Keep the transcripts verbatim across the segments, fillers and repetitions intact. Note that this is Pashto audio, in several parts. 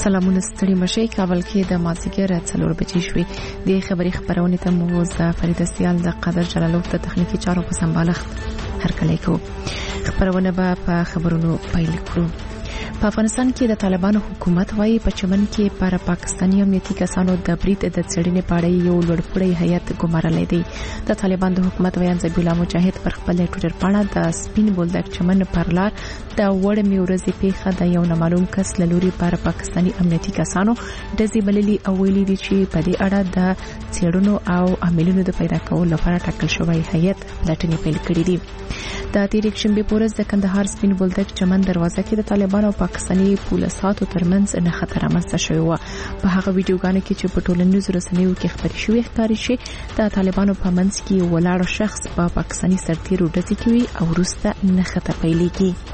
سلامونه ستړي مشي کابل کې د مازیګر څلور بجې شوې د خبري خبرونه ته مو ز فرید سیال د قادر جلالوف د تخنیکی چارو په سمبالښت هرکلی کو خبرونه به په خبرونو پیل کړو. په افغانستان کې د طالبانو حکومت وايي په چمن کې پر پاکستاني امنیتي کسانو د برید د څېړنې په اړه یو لوړپوړی هیئت ګمارلې دی. د طالبان د حکومت ویان ذبیح الله مجاهد پر خپل ټویټر باندې د سپین بولدک چمن پر لار د وړمې ورځې پیښه د یو نامعلوم کس لوري پر پاکستاني امنیتي کسانو د زیبللي او ویلي دي چې په دې اړه د څېړنو او عاملونو د پیدا کولو لپاره ټاکل شوی هیئت پلټنې پیل کړې دي. د تیر یکشنبه پورز د کندهار سپین بولدک چمن دروازه کې د طالبانو او پاکستاني پولیساتو ترمنځ نه خطر رامنځته شوی و. په هغه ویډیوګانو کې چې په ټولنیزو رسنیو کې خبري شوې ښکاري چې د طالبانو په منځ کې ولاړ شخص په پا پاکستاني سرتیرو ډزې کوي او وروسته نه خطر پیلېږي.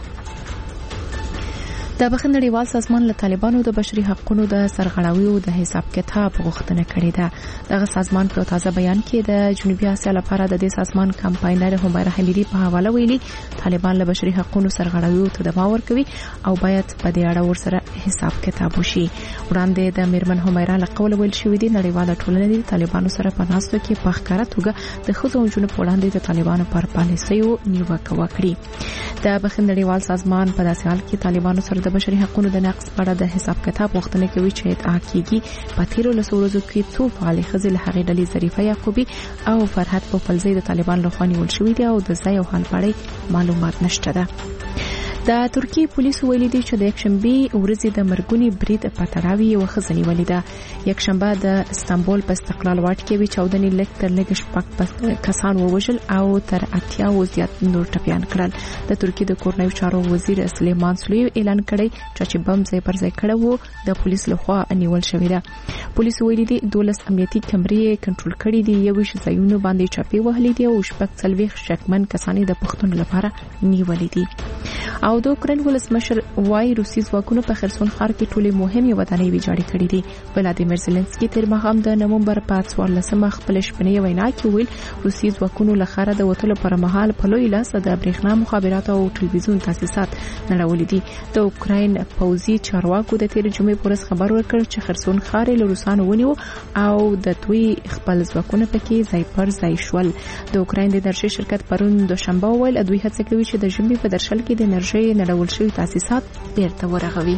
د بخښنې نړیوال سازمان له طالبانو د بشري حقوقو د سرغړاویو د حساب کتاب غوښتنه کړې ده. دغه سازمان په تازه بیان کې د جنوبي اسیا لپاره د دې سازمان کمپاینر همیرا حمیدی په حواله ویلي طالبان له بشري حقوقو سرغړاویو ته دماغ ورکوي او باید په دې اړه ورسره حساب کتاب وشي. وړاندې د میرمن همیرا له قوله ویل شوې دي نړیواله ټولنه د طالبانو سره په ناستو کې په ښکاره توګه د ښځو او جنونو په وړاندې د طالبانو پر پالیسیو نیوکه وکړي. د بخښنې نړیوال سازمان په داسې حال کې طالبانو سره د بشري حقوقو د نقض په اړه د حساب کتاب غوښتنه کوي چې ادعا کیږي په تیرو لسو ورځو کې څو فعالې ښځې له هغې ډلې ظریفه یعقوبي او فرحت پوپلزی د طالبان لخوا نیول شوي دي او د ځای او حال په اړه معلومات نشته ده. د ترکیه پولیسو ویلي دي چې د یکشنبه ورځې د مرګونی برید په تړاو یو ښځه نیولې ده. یکشنبه د استانبول په استقلال واټ کې وی چودنې لک تر لګ شپږ کسان ووژل او تر اتیا و زیات نور ټپيان کړل. د ترکیه د کورنیو چارو وزیر سلیمان سلیو اعلان کړی چې بم ځای پر ځای کړه وو د پولیس لخوا نیول شوی ده. پولیسو ویلي دي دولس امنیتي کمرې کنټرول کړي دي یو شي ځایونو باندې چاپی وهلې دي او شپږ څلويخ شکمن کسان د پښتون لپاره نیولې دي. او د اوکراین ولسمشر وای روسي ځواکونو په خرسون ښار کې ټولې مهمې ودانۍ ویجاړې کړې دي. ولادیمیر زيلنسکي تیر ماښام د نومبر په څوارلسمه خپل شپنې وینا کې ویل روسي ځواکونو له ښاره د وټلو پر مهال په لوی لاس د برېښنا مخابرات او ټلویزیون تاسیسات نړولې دي. د اوکراین پوځي چارواکو د تیر جمعې پورز خبر ورکړ چې خرسون ښار له روسانو ونیو او د دوی خپل ځواکونه پکې ځای پر ځای شول. د اوکراین د انرژي شرکت پرون دوشنبه ویل دوی هڅه کوي چې د ژمي په درشل کې د انرژي نړول شوی تاسیسات بیرته ورغوي.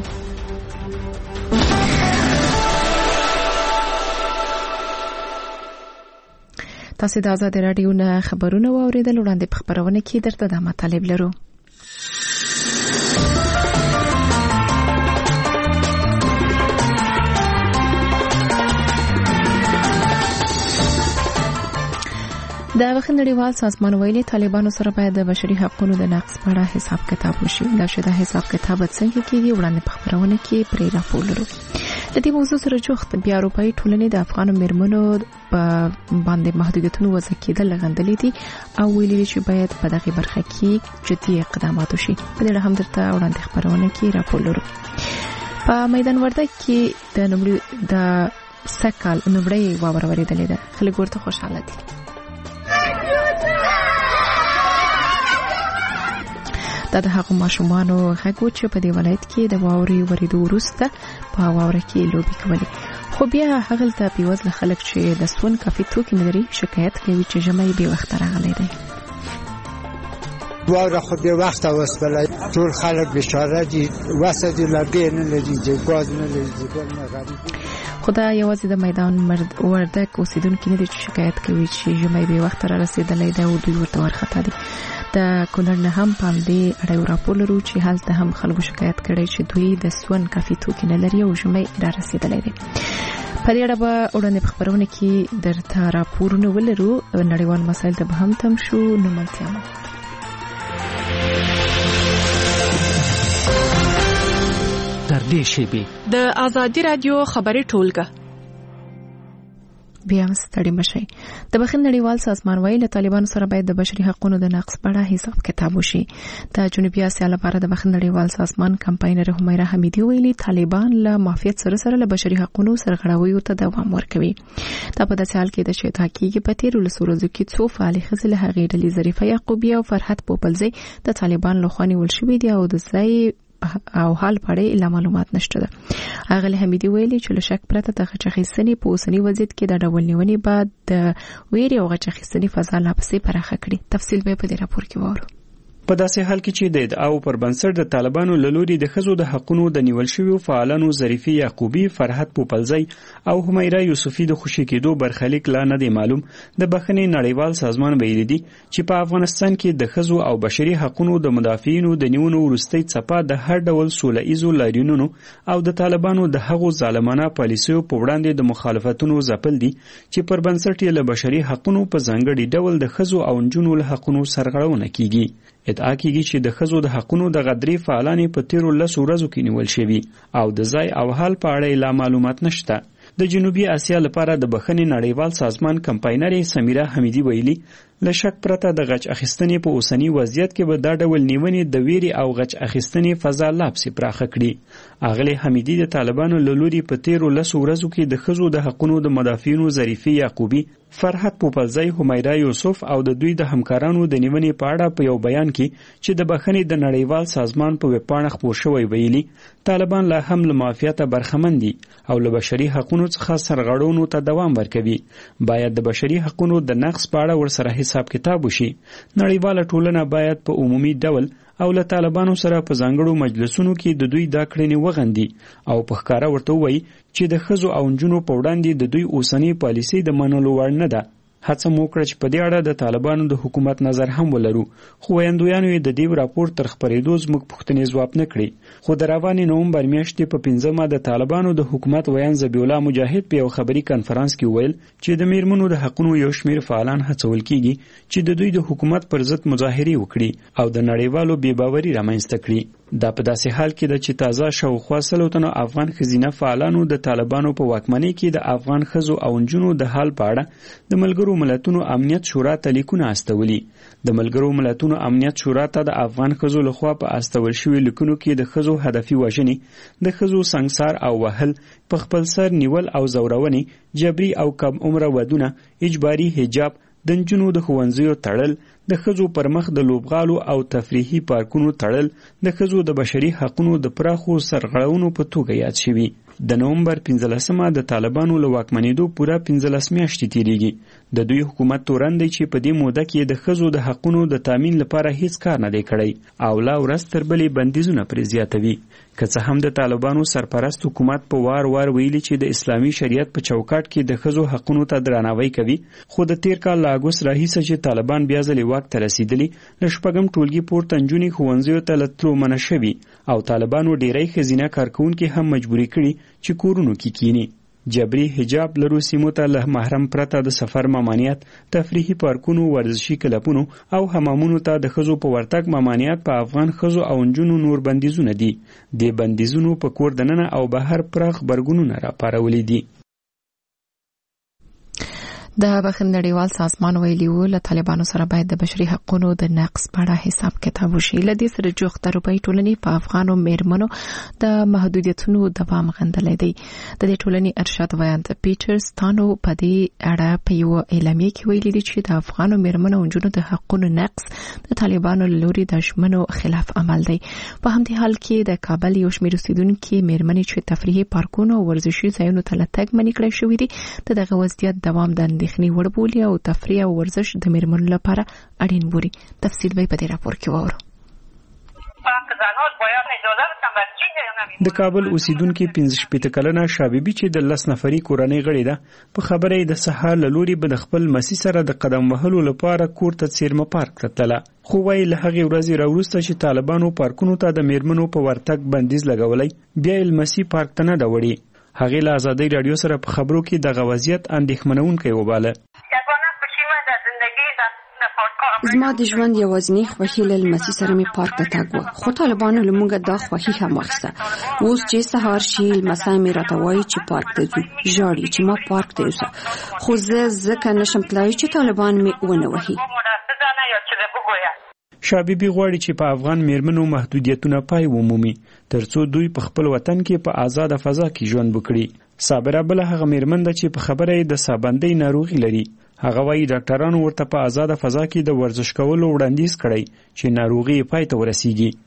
تاسو د آزاد رادیو نه خبرونه واوریدل. وړاندې په خبرونه کې درته د مطالب لرو. د بخښنې نړیوال سازمان ویلي طالبانو سره باید د بشري حقوقو د نقض په اړه حساب کتاب وشي. دا شته حساب کتاب څنګه کیږي وړاندې په خبرونه کې پرې راپور لرو. د دې موضوع سره جوخت بیا اروپאי ټولنې د افغان میرمنو په باندې محدودیتونو وضع کېدل غندلې دي او ویلي دي چې باید په دغه برخه کې جدي اقدامات وشي. په دې اړه هم درته وړاندې خبرونه کې راپور لرو. په میدان وردګ کې د نومړي د سکال نومړي واور ورېدلې ده. خلک ورته خوشاله دي. دا د هغو ماشومانو غږ و چې په دې ولایت کې د واورې ورېدو وروسته په واوره کې لوبې کولې. خو بیا هغه ته پیوځل خلک چې د سون کافي توکي نه لري شکایت کوي چې ژمی به وخت راغلی دی. واوره خو به وخت وسپله ټول خلک بشاره دي وسه دي لګې نه لري چې ګاز نه لري چې نه غریب. خدا یوازې د میدان وردګ اوسیدونکو نه دي چې شکایت کوي چې ژمی به وخت را رسیدلی دی او دوی ورته ورخطا دي. د کونړ نه هم په دې اړه راپور لرو چې هلته هم خلکو شکایت کړی چې دوی د سون کافي توکي نه لري او ژمی را رسیدلی دی. په دې اړه به وړاندې په خبرونه کې درته راپورونه ولرو. نړیوال مسایل ته به هم تم شو. نو ملتیا مو در دې شیبه د آزادی رادیو خبري ټولګه بیا ستړي مشي. د بخښنې نړیوال سازمان وایي له طالبانو سره باید د بشري حقوقو د نقض په اړه حساب کتاب وشي. د جنوبي اسیا لپاره د بخښنې نړیوال سازمان کمپاینر همیرا حمیدی ویلي طالبان له مافیات سره سره له بشري حقوقو سرغړاویو ته دوام ورکوي. دا په داسې حال کې د شیطان کېږي په تیر ولسو ورځو کې څو فعالې ښځې له هغې ډلې ظریفه یعقوبي او فرحت پوپلزی د طالبان لخوا نیول شوي دي او د ځای او حال په اړه لا معلومات نشته ده. اغلی حمیدي ویلي چې له شک پرته د غچ اخیستنې په اوسنی وضعیت کې د ډول نیونې بعد د ویرې او غچ اخیستنې فضا لا پسې پراخه کړي. تفصیل به په دې راپور کې وورو. په داسې حال کې چې د ادعاو پر بنسټ د طالبانو له لوري د ښځو د حقونو د نیول شویو فعالانو ظریفي یعقوبي، فرحت پوپلزی او همیره یوسفي د خوشي کېدو برخلیک لا نه دی معلوم، د بخښنې نړیوال سازمان ویلي دي چې په افغانستان کې د ښځو او بشري حقونو د مدافعینو د نیونو وروستۍ څپه د هر ډول سوله ایزو لاریونونو او د طالبانو د هغو ظالمانه پالیسیو په وړاندې د مخالفتونو ځپل دي چې پر بنسټ یې له بشري حقونو په ځانګړي ډول د ښځو او نجونو له حقونو سرغړونه کیږي. ادعا کیږي چې د ښځو د حقونو د غدري فعالانې په تیرو لسو ورځو کې نیول شوي او د ځای او حال په اړه لا معلومات نشته. د جنوبي اسیا لپاره د بخښنې نړیوال سازمان کمپاینر سمیره حمیدي ویلي له شک پرته د غچ اخیستنې په اوسنی وضعیت کې به دا ډول نیونې د ویرې او غچ اخیستنې فضا لا پسې پراخه کړي. اغلی حمیدي د طالبانو له لوري په تیرو لسو ورځو کې د ښځو د حقونو د مدافعینو ظریفي یعقوبي، فرحت پوپلزی، همیره یوسف او د دوی د همکارانو د نیونې په اړه په یو بیان کې چې د بخښنې د نړیوال سازمان په ویبپاڼه خپور شوی ویلي طالبان لا هم له معافیته برخمن دي او له بشري حقونو څخه سرغړونو ته دوام ورکوي. باید د بشري حقونو د نقض په اړه ورسره حساب کتاب وشي. نړیواله ټولنه باید په عمومي ډول او له طالبانو سره په ځانګړو مجلسونو کې د دوی دا کړنې وغندي او په ښکاره ورته ووایي چې د ښځو او نجونو په وړاندې د دوی اوسنۍ پالیسۍ د منلو وړ نه ده. هڅه مو وکړه چې په دې اړه د طالبانو د حکومت نظر هم ولرو، خو ویاندویانو یې د دې راپور تر خپرېدو زموږ پوښتنې ځواب نه کړې. خو د روانې نومبر میاشتې په پنځمه د طالبانو د حکومت ویان ذبیح الله مجاهد په یو خبري کنفرانس کې ویل چې د میرمنو د حقونو یو شمېر فعالان هڅول کیږي چې د دوی د حکومت پر ضد مظاهرې وکړي او د نړیوالو بې باوري رامنځته کړي. دا په داسې حال کې ده چې تازه شاوخوا سلو تنو افغان ښځینه فعالانو د طالبانو په واکمنۍ کې د افغان ښځو او نجونو د حال په اړه د ملګرو ملتونو امنیت شورا ته لیکونه استولي. د ملګرو ملتونو امنیت شورا ته د افغان ښځو لخوا په استول شوي لیکونو کې د ښځو هدفي وژنې، د ښځو سنګسار او وهل، په خپل سر نیول او زورونې، جبري او کم عمره ودونه، اجباري حجاب، د نجونو د ښوونځیو تړل، د ښځو پر مخ د لوبغالو او تفریحي پارکونو تړل د ښځو د بشري حقونو د پراخو سرغړونو په توګه یاد شوي. د نومبر پنځلسمه د طالبانو له واکمنېدو پوره پنځلس میاشتې تیریږي. د دوی حکومت تورن دی چې په دې موده کې د ښځو د حقونو د تامین لپاره هیڅ کار نه دی کړی او لا ورځ تر بلې بندیزونه پرې زیاتوي. که څه هم د طالبانو سرپرست حکومت په وار وار ویلي چې د اسلامي شریعت په چوکاټ کې د ښځو حقونو ته درناوی کوي، خو د تیر کال له اګوست راهیسه چې طالبان بیا ځلې واک ته رسېدلي، له شپږم ټولګي پورته نجونې ښوونځیو ته له تلو منع شوي او طالبانو ډیری ښځینه کارکوونکي هم مجبوري کړي چې کورونو کې کینی. جبري حجاب لرو سیمو ته له محرم پرته د سفر ممانعت، تفریحي پارکونو، ورزشي کلبونو او حمامونو ته د ښځو په ورتګ ممانعت په افغان ښځو او نجونو نور بندیزونه دي. د بندیزونو په کور دننه او بهر پراخ غبرګونونه راپارولي دي. د بخښنې نړیوال سازمان ویلي و له طالبانو سره باید د بشري حقونو د نقض په اړه حساب کتاب وشي. له دې سره جوخته روپۍ ټولنې په افغانو میرمنو د محدودیتونو دوام غندلی دی. د دې ټولنې ارشاد ویاند پیټرز تانو په دې اړه په یو اعلامیه کې ویلي دي چې د افغانو میرمنو او نجونو د حقونو نقض د طالبانو له لوري د ژمنو خلاف عمل دی. په همدې حال کې د کابل یو شمېر اوسیدونکي میرمنې چې تفریحي پارکونو او ورزشي ځایونو ته له تګ منع کړی شوي دي، د دغه وضعیت دوام د اندېښنې وړ بولي او تفریح او ورزش د میرمنو لپاره اړین بولي. تفصیل به په دې راپور کې وورو. د کابل اوسیدونکي پنځه شپېته کلنه شابيبي چې د لس نفري کورنۍ غړې ده، په خبره یې د سهار له لوري به د خپل مسي سره د قدم وهلو لپاره کور ته څیرمه پارک ته تله، خو وایي له هغې ورځې راوروسته چې طالبانو پارکونو ته د میرمنو په ورتګ بندیز لګولی، بیا یې لمسي پارک ته نه ده وړې. هغې له ازادۍ راډیو سره په خبرو کې دغه وضعیت اندېښمنونکی وباله. زما د ژوند یوازینی خوښي له لمسي سره مې پارک ته تګ و، خو طالبانو له موږ دا خوښي هم واخیسته. اوس چې سهار شي لمسی مې راته وایي چې پارک ته ځو، ژاړي چې ما پارک ته یوسه، خو زه ځکه نشم تلای چې طالبان مې ونه وهي. شابيبي غواړي چې په افغان میرمنو محدودیتونه پای ومومي ترڅو دوی په خپل وطن کې په آزاده فضا کې ژوند وکړي. صابره بل هغه میرمن ده چې په خبره یې د سابندۍ ناروغي لري. هغه وایي ډاکټرانو ورته په آزاده فضا کې د ورزش کولو وړاندیز کړی چې ناروغي پای ته ورسیږي.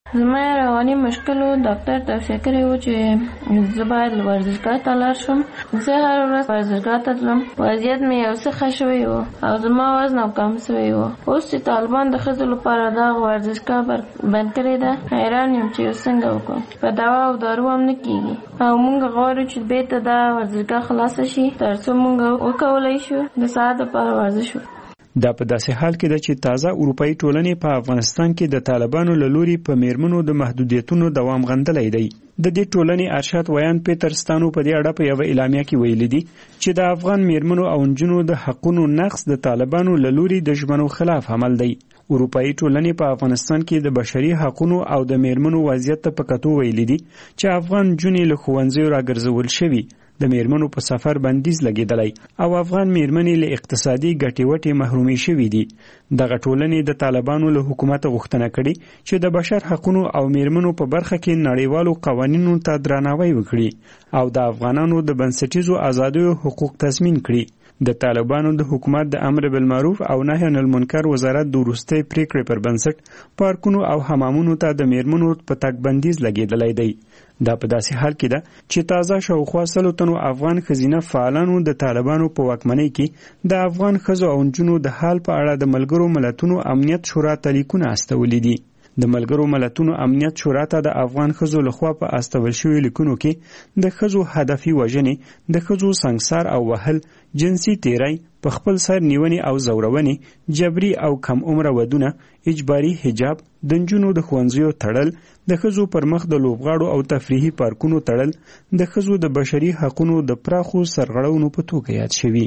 زما رواني مشکل و ډاکټر توصیه کړې و چې زه باید ورزشګاه ته لاړ شم. زه هر ورځ ورزشګاه ته تلم. وضعیت مې یو څه ښه شوی و او زما وزن هم کم شوی و. اوس چې طالبان د ښځو لپاره دا ورزشګاه بند کړې ده، حیران یم چې څنګه وکړم. په دوا او دارو هم نه کېږي او موږ غواړو چې بیرته دا ورزشګاه خلاصه شي تر څو موږ وکولی شو د ساعت لپاره ورزش وکړو. دا په داسې حال کې ده چې تازه اروپאי ټولنې په افغانستان کې د طالبانو له لوري په میرمنو د محدودیتونو دوام غندلی دی. د دې ټولنې ارشاد ویان پیټرستانو په دې اړه په یوه اعلامیه کې ویلي دي چې د افغان میرمنو او نجونو د حقونو نقض د طالبانو له لوري د ژمنو خلاف عمل دی. اروپאי ټولنې په افغانستان کې د بشري حقونو او د میرمنو وضعیت ته په کتو ویلي دي چې افغان نجونې له ښوونځیو راګرځول شوي، د میرمنو په سفر بندیز لګیدلی او افغان میرمنې له اقتصادي ګټې وټې محرومې شوي دي. دغه ټولنې د طالبانو له حکومت غوښتنه کړې چې د بشر حقونو او میرمنو په برخه کې نړیوالو قوانینو ته درناوی وکړي او د افغانانو د بنسټیزو ازادیو حقوق تضمین کړي. د طالبانو د حکومت د امر بالمعروف او نهی عن المنکر وزارت د وروستۍ پریکړې پر بنسټ پارکونو او حمامونو ته د میرمنو په تګ بندیز لګیدلی دی. دا په داسې حال کې ده چې تازه شاوخوا سلو تنو افغان ښځینه فعالانو د طالبانو په واکمنۍ کې د افغان ښځو او نجونو د حال په اړه د ملګرو ملتونو امنیت شورا ته لیکونه استولي دي. د ملګرو ملتونو امنیت شورا ته د افغان ښځو لخوا په استول شوي لیکونو کې د ښځو هدفي وژنې، د ښځو سنګسار او وهل، جنسي تیری، په خپل سر نیونې او زورونې، جبري او کم عمره ودونه، اجباري حجاب، د نجونو د ښوونځیو تړل، د ښځو پر مخ د لوبغاړو او تفریحي پارکونو تړل، د ښځو د بشري حقونو د پراخو سرغړونو په توګه یاد شوي.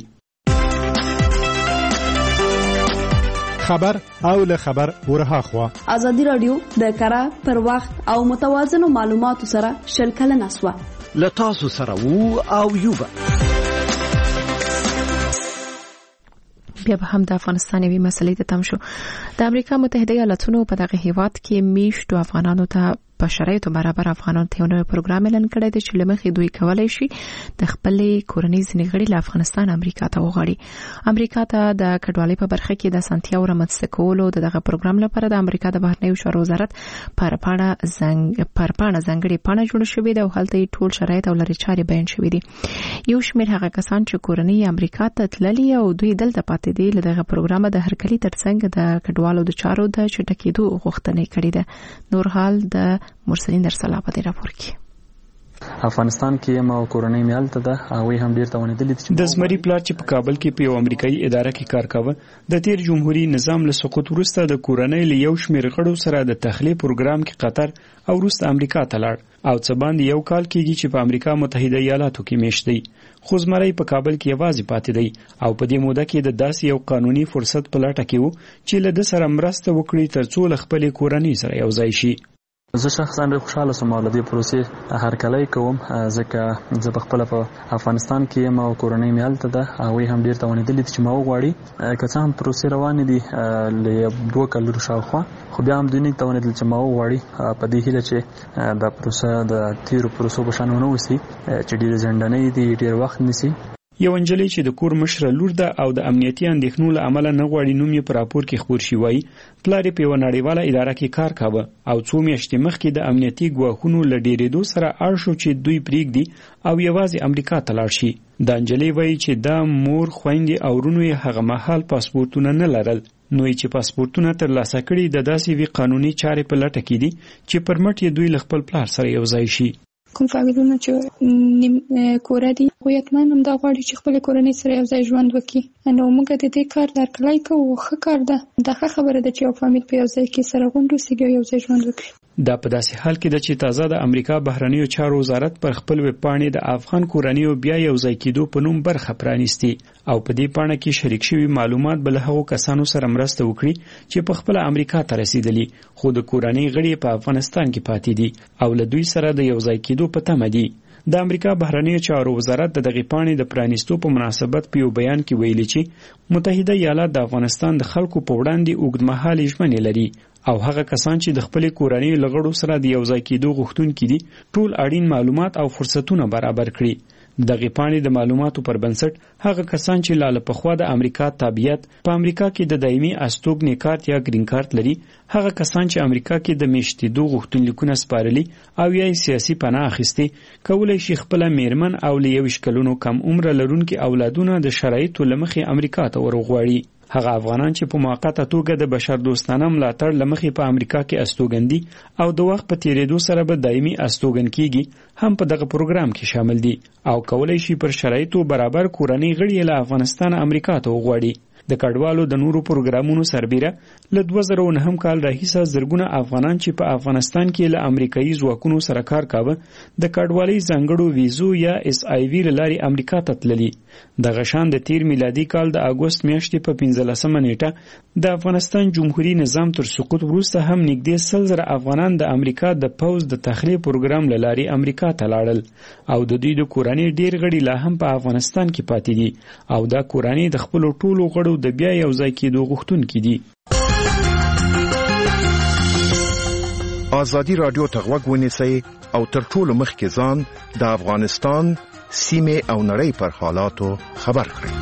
خبر او له خبر ورها خوا ازادي رادیو د کار پر وخت او متوازن معلوماتو سره شلکل نسوه له تاسو سره وو او یوبا. بیا به هم د افغانستان یوې مسلې ته تم شو. د امریکا متحده ایالاتونو په دغه هیواد کې میشتو افغانانو ته په شرایطو برابر افغانانو ته یو نوی پروګرام اعلان کړی دی چې له مخې دوی کولی شي د خپلې کورنۍ ځینې غړي له افغانستان امریکا ته وغواړي. امریکا ته د کډوالۍ په برخه کې د اسانتیاو رامنځته کولو د دغه پروګرام لپاره د امریکا د بهرنیو چارو وزارت پر پاڼه زنګ پر پاڼه ځانګړې پاڼه جوړه شوې ده او هلته یې ټول شرایط او لارې چارې بیان شوي دي. یو شمېر هغه کسان چې کورنۍ امریکا ته تللي او دوی دلته پاتې دي له دغه پروګرامه د هرکلي ترڅنګ د کډوالو د چارو د چټکېدو غوښتنه کړې ده. نور حال د مرسلین در سلام په دې راپور کې. افغانستان کې ما کورنۍ میالته ده او هم ډیر تاونه دي چې د زمری پلار چې په کابل کې په یو امریکایي اداره کې کار کاوه د تیر جمهوریت نظام له سقوط وروسته د کورنۍ له یو شمېر غړو سره د تخلیه پروګرام کې قطر او وروسته امریکا ته لاړ او څه باندې یو کال کېږي چې په امریکا متحده ایالاتو کې میشت دی. خو زمری په کابل کې یوازې پاتې دی او په دې موده کې د داسې یو قانوني فرصت په لټه کې وو چې له د سره مرسته وکړي ترڅو له خپلې کورنۍ سره یو ځای شي. زه شخصا ډېر خوشاله سوم او د دې پروسې هرکلی کوم ځکه زه په خپله په افغانستان کې یم او کورنۍ مې هلته ده. هغوی هم ډېر تاوانېدلي دي چې ما وغواړي که څه هم پروسې روانې دي له دوه کلونو شاوخوا خو بیا هم دوی نه دي تاوانېدلي چې ما وغواړي په دې هیله چې دا پروسه د تېرو پروسو په شان ونه اوسي چې ډېرې ځنډنۍ دي ډېر وخت نیسي. یو نجلۍ چې د کور مشره لور ده او د امنیتي اندېښنو له امله نه غواړي نوم یې په راپور کې خپور شي وایي پلار یې په یوه نړیواله اداره کې کار کاوه او څو میاشتې مخکې د امنیتي ګواښونو له ډېرېدو سره اړ شو چې دوی پرېږدي او یوازې امریکا ته لاړ شي. دا نجلۍ وایي چې دا مور خویندې او وروڼو یې هغه مهال پاسپورتونه نه لرل نو چې پاسپورتونه ترلاسه کړي د داسې وی قانوني چارې په لټه کې دي چې پر مټ یې دوی له خپل پلار سره یو ځای شي. کوم فامیلونه چې نیم کور دي خو یتمان هم دا غواړي چې خپل کورنۍ سره یو ځای ژوند وکړي. نو موږ د دې کار درکلای کوو ښه کار ده. دا ښه خبره ده چې یو فامیل په یو ځای کې سره غونډ وسیږي او یو ځای ژوند وکړي. دا په داسې حال کې ده چې تازه د امریکا بهرنیو چارو وزارت پر خپل ویب پاڼې د افغان کورنیو بیا یو ځای کېدو په نوم برخه پرانیستي او په دې پاڼه کې شریک شوي معلومات به له هغو کسانو سره مرسته وکړي چې په خپله امریکا ته رسیدلي خو د کورنۍ غړي په افغانستان کې پاتې دي او له دوی سره د یو ځای کېدو په تمه دي. د امریکا بهرنیو چارو وزارت د دغې پاڼې د پرانیستو په مناسبت په یو بیان کې ویلي چې متحده ایالات د افغانستان د خلکو په وړاندې اوږدمهالې ژمنې لري او هغه کسان چې د خپلې کورنۍ له غړو سره د یو ځای کېدو غوښتونکي دي ټول اړین معلومات او فرصتونه برابر کړي. دغه پاڼې د معلوماتو پر بنسټ هغه کسان چې لاله پخوا د امریکا تابعیت په امریکا کې د دایمي استوګنې کارت یا گرین کارت لري، هغه کسان چې امریکا کې د میشتېدو غوښتنلیکونه سپارلي او یا سیاسي پناه اخیستي کولای شي خپل میرمن او له یو کلونو کم عمر لرونکي اولادونه د شرایطو لمخې امریکا ته ورغواړي. هغه افغانان چې په موقته توګه د بشردوستانه ملاتړ لمخې په امریکا کې استوګن دي او د وخت په تیریدو سره به دایمي استوګن کیږي هم په دغه پروګرام کې شامل دي او کولای شي پر شرایطو برابر کورنۍ غړي له افغانستان امریکا ته وغواړي. د کډوالو د نورو پروګرامونو سربیره له دوه زره او نهم کال راهیسه زرګونه افغانان چې په افغانستان کې له امریکایي ځواکونو سره کار کاوه د کډوالۍ ځانګړو ویزو یا اس آی وی لارې امریکا ته تللي. د غشان د تیر میلادي کال د اگست میاشتې په پنځلسمه نیټه د افغانستان جمهوریت نظام تر سقوط وروسته هم نږدې سل زره افغانان د امریکا د پوز د تخلیه پروګرام لارې امریکا ته لاړل او د دوی د کورنۍ ډیر غړي لا هم په افغانستان کې پاتې دي او دا کورنۍ د خپل ټولو غړو د بیا یو ځای کېدو غوښتونکي دي. ازادي رادیو ته غوږ ونیسئ او تر ټولو مخکې ځان د افغانستان سیمه او نړۍ پر حالاتو خبر کړئ.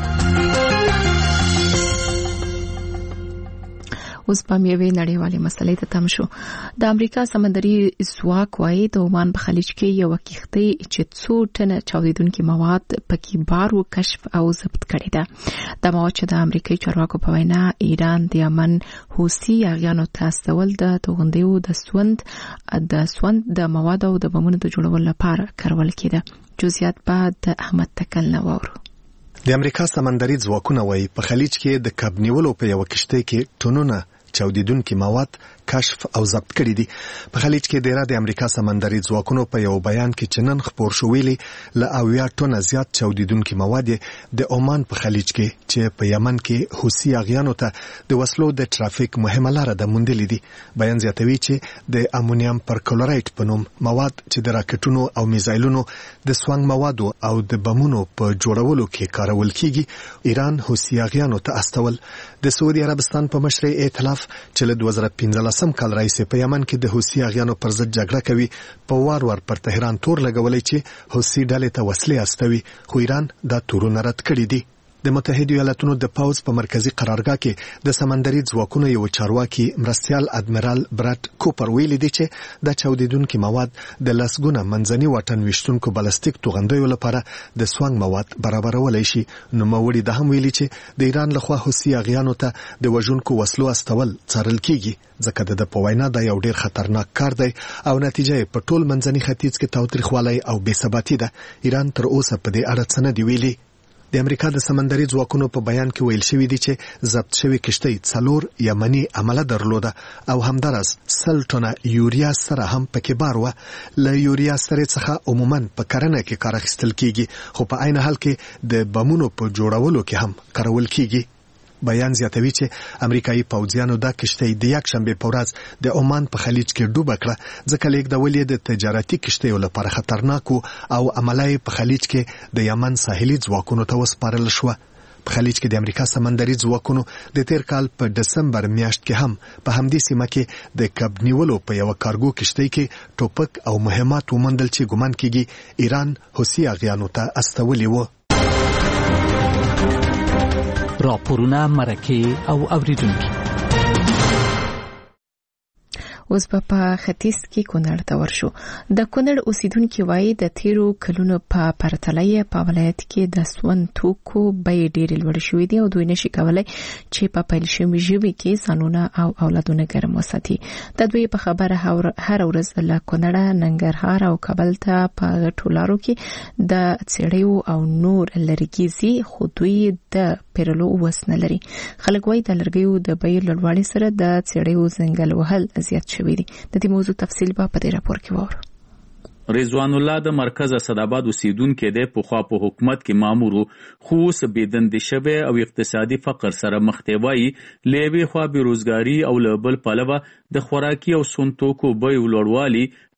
اوس په میوې نړیوالې مسلې ته تم شو. د امریکا سمندري ځواک وايي د عمان په خلیج کې یو کښتۍ چې څو ټنه چاودیدونکي مواد پکې بار و کشف او ضبط کړي ده. د مواد چې د امریکایي چارواکو په وینا ایران د یمن حوثي اغیانو ته استول د توغندیو د سوند د سوند د مواد او د بمونو د جوړولو لپاره کارول کېده. جزئیات بعد د احمد تکل نوورو. د امریکا سمندري ځواکونه وايي په خلیج کې د کب نیولو په یو کښتۍ کې ټنونه چاودیدونکي مواد کشف او ضبط کړي دي. په خلیج کې ډیره د امریکا سمندري ځواکونو په یو بیان کې چنن خبر شو ویلي ل اویا ټنه زیات چاودیدونکي مواد د عمان په خلیج کې چې په یمن کې حوثي اغیانو ته د وسلو د ټرافیک مهمه لار ده موندلې دي. بیان زیاتوي چې د امونیم پرکلورایت په نوم مواد چې د راکټونو او میزایلونو د سوانګ موادو او د بمونو په جوړولو کې کارول کیږي ایران حوثي اغیانو ته استول. د سعودي عربستان په مشرۍ ائتلاف چې له دوه زره پنځلس سم کال راځي په یمن کې د حوثي اغیانو پر ضد جګړه کوي په وار وار پر تهران تور لګولې چې حوثي ډلې ته وسلې استوي خو ایران دا تورونه رد کړي دي. د متحده ایالاتونو د پاوز په مرکزی قرارګاه کې د سمندري ځواکونو یو چارواکي مرستيال ادمرال برات کوپر ویلي دی چې د چاودیدونکو مواد د لسګونه منځني واټن وشتونکو بالستیک توغندیو لپاره د سوانګ مواد برابرولای شي. نو موري د هم ویلي چې د ایران لخوا حوثي اغیانو ته د وژونکو وسلو استول څارل کیږي ځکه د په وینا دا یو ډیر خطرناک کار دی او نتیجه په ټول منځني ختیځ کې تاوتریخوالی او بې ثباتی ده. ایران تر اوسه په دې اړه څه نه دی ویلي. د امریکا د سمندري ځواکونو په بیان کې ویل شوی دی چې ضبط شوی کشتۍ څلور یمني عمله درلوده او همدارس سل ټنه یوریا سره هم پکې بار و. له یوریا سره څخه عموما په کرنه کې کار اخیستل کیږي خو په عین حال کې د بمونو په جوړولو کې هم کارول کیږي. بیان زیاتوي چې امریکایي پوځیانو دا کشتۍ د یک شنبه په ورځ د عمان په خلیج کې ډوب کړه ځکه لیکدول یې د تجارتي کشتیو لپاره خطرناک او عملای په خلیج کې د یمن ساحلي ځواکونو ته وسپارل شو. په خلیج کې د امریکا سمندري ځواکونو د تیر کال په دسمبر میاشت کې هم په همدې سیمه کې د کب نیولو په یو کارګو کشتۍ کې ټوپک او مهمات ومندل چې ګومان کیږي ایران حوثي اغیانو ته استولي وو. راپورونه مرکه او اوریدونکو. اوس په ختیځ کې کونړ ته ورشو. د کونړ اوسیدونکو وایي د تیرو کلونو په پرتله په ولایت کې د سون توکو بیې ډېرې لوړې شوې دي او دوی نشي کولای چې په پیل شوي ژوي کې ځانونه او اولادونه ګرم وساتي. د دوی په خبره هر ورځ له کونړ ننګرهار او کابل ته په ټولارو کې د څېړیو او نور لرګیزي خو دوی د پیرلو وسنه لري. خلک وایي د لرګیو د بیې لوړوالي سره د څېړیو ځنګل وهل زیات شوی دی. د دې موضوع تفصیل به په دې راپور کې وورو. رضوان الله د مرکز اسداباد اوسیدونکو د پوخا په حکومت کې مامور خو اوس بيدند شوه او اقتصادي فقر سره مخ دی. وایي لوي خو بیروزګاری او لبل پلوه د خوراکي او سونتوکو بیې لوړوالي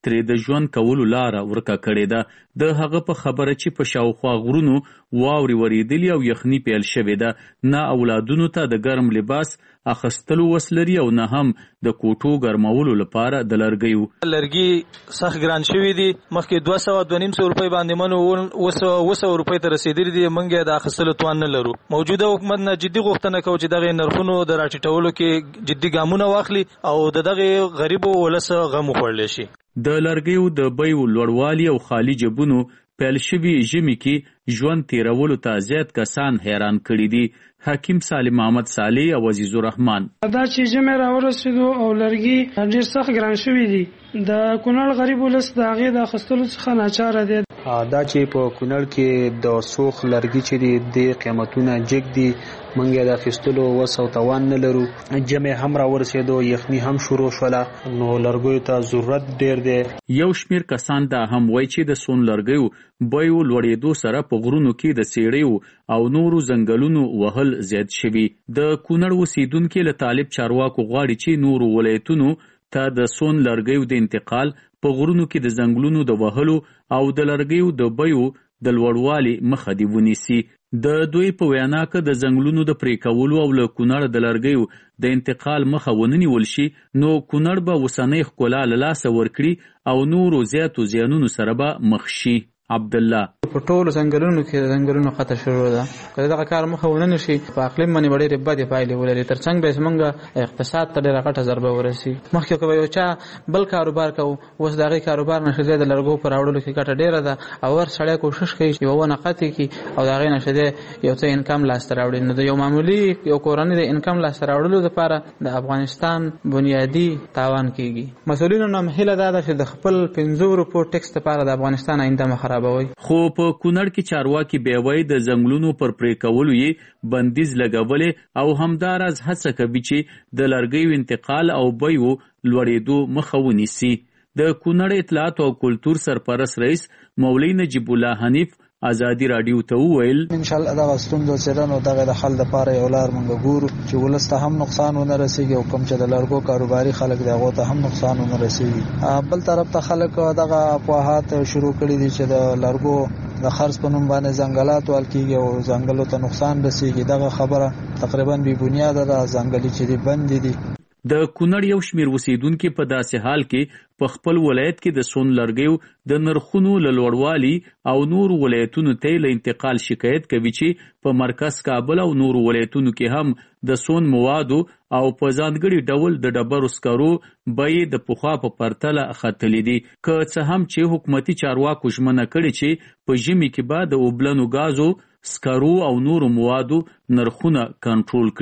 ترې د ژوند کولو لاره ورکه کړې ده. د هغه په خبره چې په شاوخوا غرونو واورې ورېدلي او یخني پیل شوې ده، نه اولادونو ته د ګرم لباس اخیستلو وس لري او نه هم د کوټو ګرمولو لپاره د لرګیو. لرګي سخت ګران شوي دي، مخکې دوه سوه دوه نیم سوه روپۍ باندې من اوه سوه روپۍ ته رسېدلي دي، موږ یې د اخیستلو توان نه لرو. موجوده حکومت نه جدي غوښتنه کوو چې دغې نرخونو د راټیټولو کې جدي ګامونه واخلي او د دغې غریبو ولس غم وخوړلی شي. د لرګیو د بیو لوړوالي او خالي جبونو پیل شوي ژمي کې ژوند تیرولو ته زیات کسان حیران کړي دي. حکیم سالم محمد صالح او عزیز الرحمن: دا چې ژمی راورسېدو او لرګي ډېر سخت ګران شوي دي، د کونړ غریب ولس د هغې د اخیستلو څخه ناچاره دی. دا چې په کونړ کې د سوخ لرګي چې دي د قیمتونه جګ دي، موږ یې د اخیستلو وس او توان نه لرو. ژمی هم راورسېدو، یخني هم شروع شوله، نو لرګیو ته ضرورت ډېر دی. یو شمېر کسان دا هم وایي چې د سون لرګیو بیو لوړېدو سره په غرونو کې د څېړیو او نورو ځنګلونو وهل زیات شوي. د کونړ اوسېدونکي له طالب چارواکو غواړي چې نورو ولایتونو ته د سون لرګیو د انتقال، په غرونو کې د ځنګلونو د وهلو او د لرګیو د بیو د لوړوالي مخه دې ونیسي. د دوی په وینا که د ځنګلونو د پرې کولو او له کونړ د لرګیو د انتقال مخه ونه نیول شي، نو کونړ به اوسنۍ ښکلا له لاسه ورکړي او نورو زیاتو زیانونو سره به مخ شي. عبدالله: په ټولو ځنګلونو کې د ځنګلونو قطع شروع ده، که دغه کار مخه ونه نیسي په اقلیم باندې به ډېرې بدې پایلې ولري، تر څنګ به زموږ اقتصاد ته ډېره غټه ضربه ورسي. مخکې که به یو چا بل کاروبار کوو، اوس د هغې کاروبار نه ښه د لرګو په راوړلو کې ګټه ډېره ده، او ور سړی کوشش کوي چې یوه ونه قطع کړي او د هغې نه ښه یو څه انکم لاسته راوړي. نو د یو معمولي یو کورنۍ د انکم لاسته راوړلو لپاره د افغانستان بنیادي تاوان کېږي. مسؤلینو نه هیله دا ده چې د خپل پنځه روپو ټکس لپاره د افغانستان آینده مه خرابوي. خو په کونړ کې چارواکي بیا وایي د ځنګلونو پر پرې کولو یې بندیز لګولی او همداراز هڅه کوي چې د لرګیو انتقال او بیو لوړېدو مخه ونیسي. د کونړ اطلاعات او کلتور سرپرست رئیس مولوي نجیب الله حنیف ازادي راډیو ته وویل: ان شاء الله دغه ستونزو څېړنو دغه د حل لپاره یو لار موږ ګورو چې ولس ته هم نقصان ونه رسېږي او کوم چې د لرګو کاروباري خلک دی هغو ته هم نقصان ونه رسېږي. بل طرف ته خلک دغه افواهات شروع کړي دي چې د لرګو د خرڅ په نوم باندې ځنګلات وهل کېږي او ځنګلو ته نقصان رسېږي. دغه خبره تقریبا بې بنیاده ده. ځنګلي چې دي بندې دي. د کونړ یو شمېر اوسېدونکي په داسې حال کې په خپل ولایت کې د سون لرګیو د نرخونو له لوړوالي او نورو ولایتونو ته له انتقال شکایت کوي چې په مرکز کابل او نورو ولایتونو کې هم د سون موادو او په ځانګړي ډول د ډبرو سکرو بیې د پخوا په پرتله ختلې دي. که څه هم چې حکومتي چارواکو ژمنه کړې چې په ژمي کې به د اوبلنو ګازو، سکرو او نورو موادو نرخونه کنټرول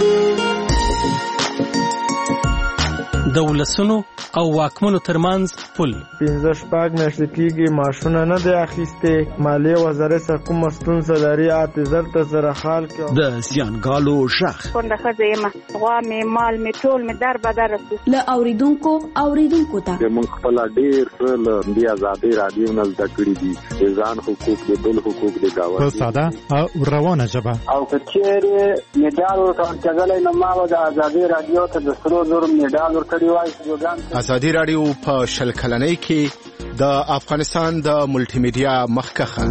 کړي. د ولسونو او واکمنو ترمنځ پل پنځه شپږ میاشتې کېږي معاشونه نه دی اخیستې. مالیې وزارت سره کومه ستونزه لري اته زر ته سره حال کړه. د زیانګالو غږ کونډه ښځه یم، غوا مې مال مې ټول مې در بدر رسي. له اوریدونکو اوریدونکو ته موږ خپله ډېر ښه له همدې ازادۍ راډیو نه زده کړي دي د ځان حقوق د بل حقوق د ګاونډي په ساده او روانه ژبه. او که چېرې مډال ورکول کېدلی نو ما به د ازادۍ راډیو ته د سرو زرو مډال ورکړی وای. ازادي راډیو په شل کلنۍ کې د افغانستان د ملټي میډیا مخکخه.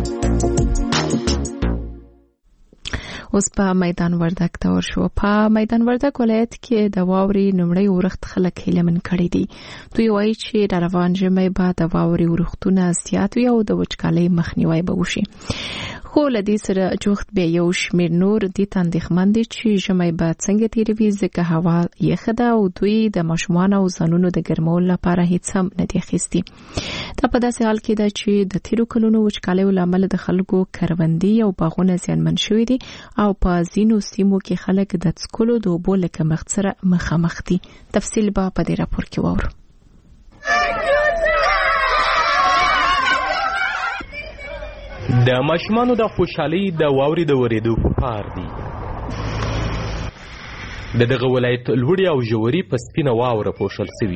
اوس په میدان وردګ ته ورشو. په میدان وردګ ولایت کې د واورې لومړی ورښت خلک هیلمن کړي دي. دوی وایي چې د روان ژمي به د واورې ورښتونه زیات وي او د وچکالۍ مخنیوی به وشي. خو له دې سره جوخت بیا یو شمېر نور دي ته اندېښمن دي چې ژمی به څنګه تېروي ځکه هوا یخه ده او دوی د ماشومانو او ځانونو د ګرمولو لپاره هیڅ هم نه دي اخیستي. دا په داسې حال کې ده چې د تېرو کلونو وچکالیو له امله د خلکو کروندې او باغونه زیانمن شوي دي او په ځینو سیمو کې خلک د څښلو د اوبو له کمښت سره مخامخ دي. تفصیل به په دې راپور کې واورو. د ماشومانو د خوشحالۍ د واورې د ورېدو په پار دي. د دغه ولایت لوړې او ژورې په سپینه واوره پوښل سوي.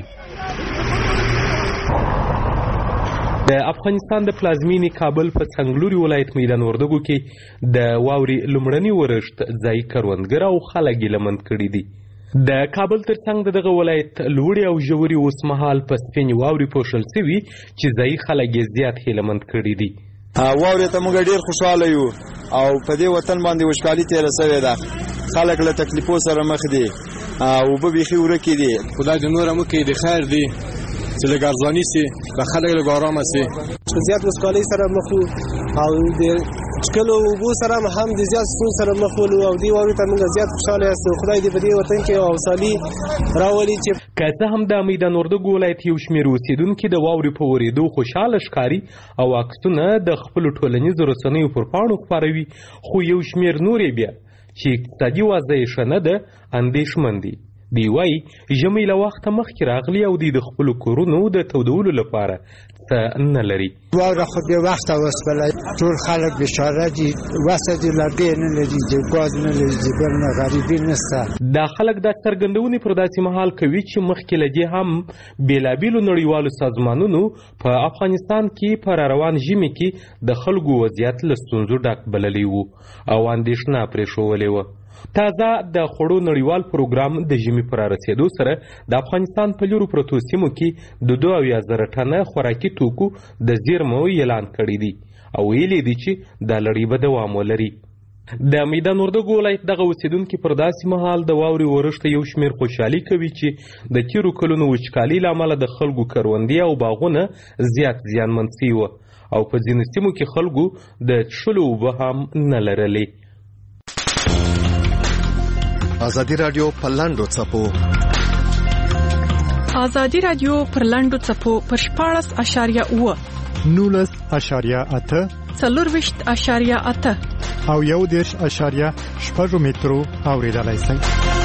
د افغانستان د پلازمینې کابل په څنګلوري ولایت میدان وردګو کې د واورې لومړني ورښت ځایي کروندګر او خلک هیلهمند کړي دي. د کابل ترڅنګ دغه ولایت لوړې او ژورې اوسمهال په سپینې واورې پوښل سوي چې ځایي خلک یې زیات هیلهمند کړي دي. واورې ته موږ ډېر خوشحاله یو او په دې وطن باندې وچکالي تېره سوې ده. خلک له تکلیفو سره مخ دي، اوبه بیخي ورکې دي. خدای دې نور هم کوي د خیر دی چې لږ ارزاني سي، د خلک لږ ارامه سي. زیات وچکالۍ سره مخ وو او د څښلو اوبو سره هم د زیات ستونزو سره مخ ولو او دې واورې ته موږ زیات خوشحاله یاستو. خدای دې په دې وطن کې حوصلې راولي چې که څه هم د میدان وردګو ولایت یو شمېر اوسېدونکي د واورې په ورېدو خوشحاله ښکاري او عکسونه د خپلو ټولنیزو رسنیو پر پاڼو خپروي، خو یو شمېر نور یې بیا چې اقتصادي وضع یې ښه نه ده اندېښمن دي. دی وایي ژمی له وخته مخکې راغلي او دوی د خپلو کورونو د تودولو لپاره څه نه لري. واوره خو بې وخته وسوله، ټول خلک بېچاره دي، وسه دې لرګی نه لري، د ګاز نه لري، د بل نه غریبي نشته. دا خلک دا څرګندونې پر داسې مهال کوي چې مخکې له دې هم بېلابېلو نړیوالو سازمانونو په افغانستان کې په راروان ژمي کې د خلکو وضعیت له ستونزو ډک بللی و او اندېښنه پرې ښولې وه. تازه د خوړو نړیوال پروګرام د ژمي پر رسېدو سره د افغانستان په لیرو پرتو سیمو کې د دوه اویا زره ټنه خوراکي توکو د زیرمو اعلان کړی دی او ویلي دي چې دا لړۍ به دوام ولري. د میدان وردګو ولایت دغه اوسېدونکي پر داسې مهال د واورې ورښت یو شمېر خوشحالي کوي چې د تېرو کلونو وچکالۍ له امله د خلکو کروندې او باغونه زیات زیانمن سوي وه او په ځینو سیمو کې خلکو د څښلو اوبه هم نه لرلې. ازادي رادیو پر لاندو څپو ازادي رادیو پر لاندو څپو پر شپاړس اشاریه اوه نولس اشاریه اته څلورویشت اشاریه اته او یو دېرش اشاریه شپږ مترو اوریدلای شئ.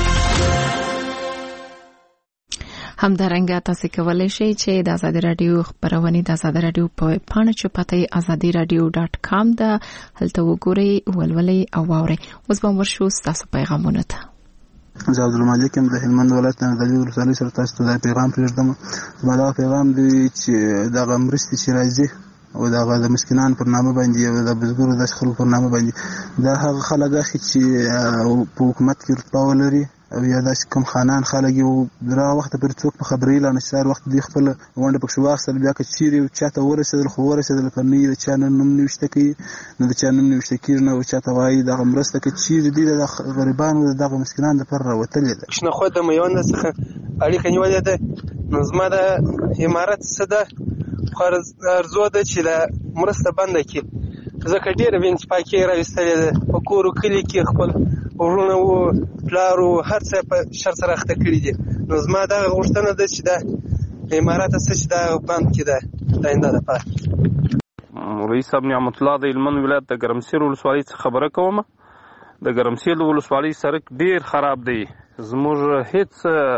همدارنګه تاسو کولی شئ چې د ازادي رادیو خبرونه د ازادي رادیو په پاڼه چوپتۍ ازادي رادیو ډاټ کام ده، هلته وګورئ، ولولئ او واورئ. اوس به ورشو تاسو پیغامونه ته. زه عبدالمالک یم د هلمند ولایت نه د دلي ولسوالۍ سره تاسو ته دا پیغام پرېږدم. زما دا پیغام دی چې دغه مرستې چې راځي او دغه د مسکینانو پر نامه باندې او د بزګرو داسې خلکو پر نامه باندې دا هغه خلک اخلي چې په حکومت کې رتبه ولري او یا داسې کوم خانان خلک یو درا وخته پر څوک په خبرې اعلان شي، هر وخت دوی خپل ونډه پکښې واخیستل، بیا که چیرې چاته ورسېدل خو ورسېدل که نه د چا نه نوم نوشته کوي نه د چا نوم نوشته کېږي نه چاته وایي دغه مرسته که چیرې دوی د غریبانو د دغه مسکینانو دپاره راوتلې ده. شنخود د میوند څخه اړیکه نیولې ده. نو زما د امارت څه ده ارزو ده چې د مرسته بنده کړي، ځکه ډېره بېانصافي راویستلې ده. په کور و کلي کې خپل ورونه و پلار و هر څه په شر سره اخته کړي دي. نو زما دغه غوښتنه ده چې د امارت څه چې دا بند کړي ده د آینده دپاره. مولوي صاحب نعمت الله د هلمند ولایت د ګرمسیر ولسوالۍ څخه خبره کوم. د ګرمسیر ولسوالۍ سړک ډېر خراب دی. زموږ هیڅ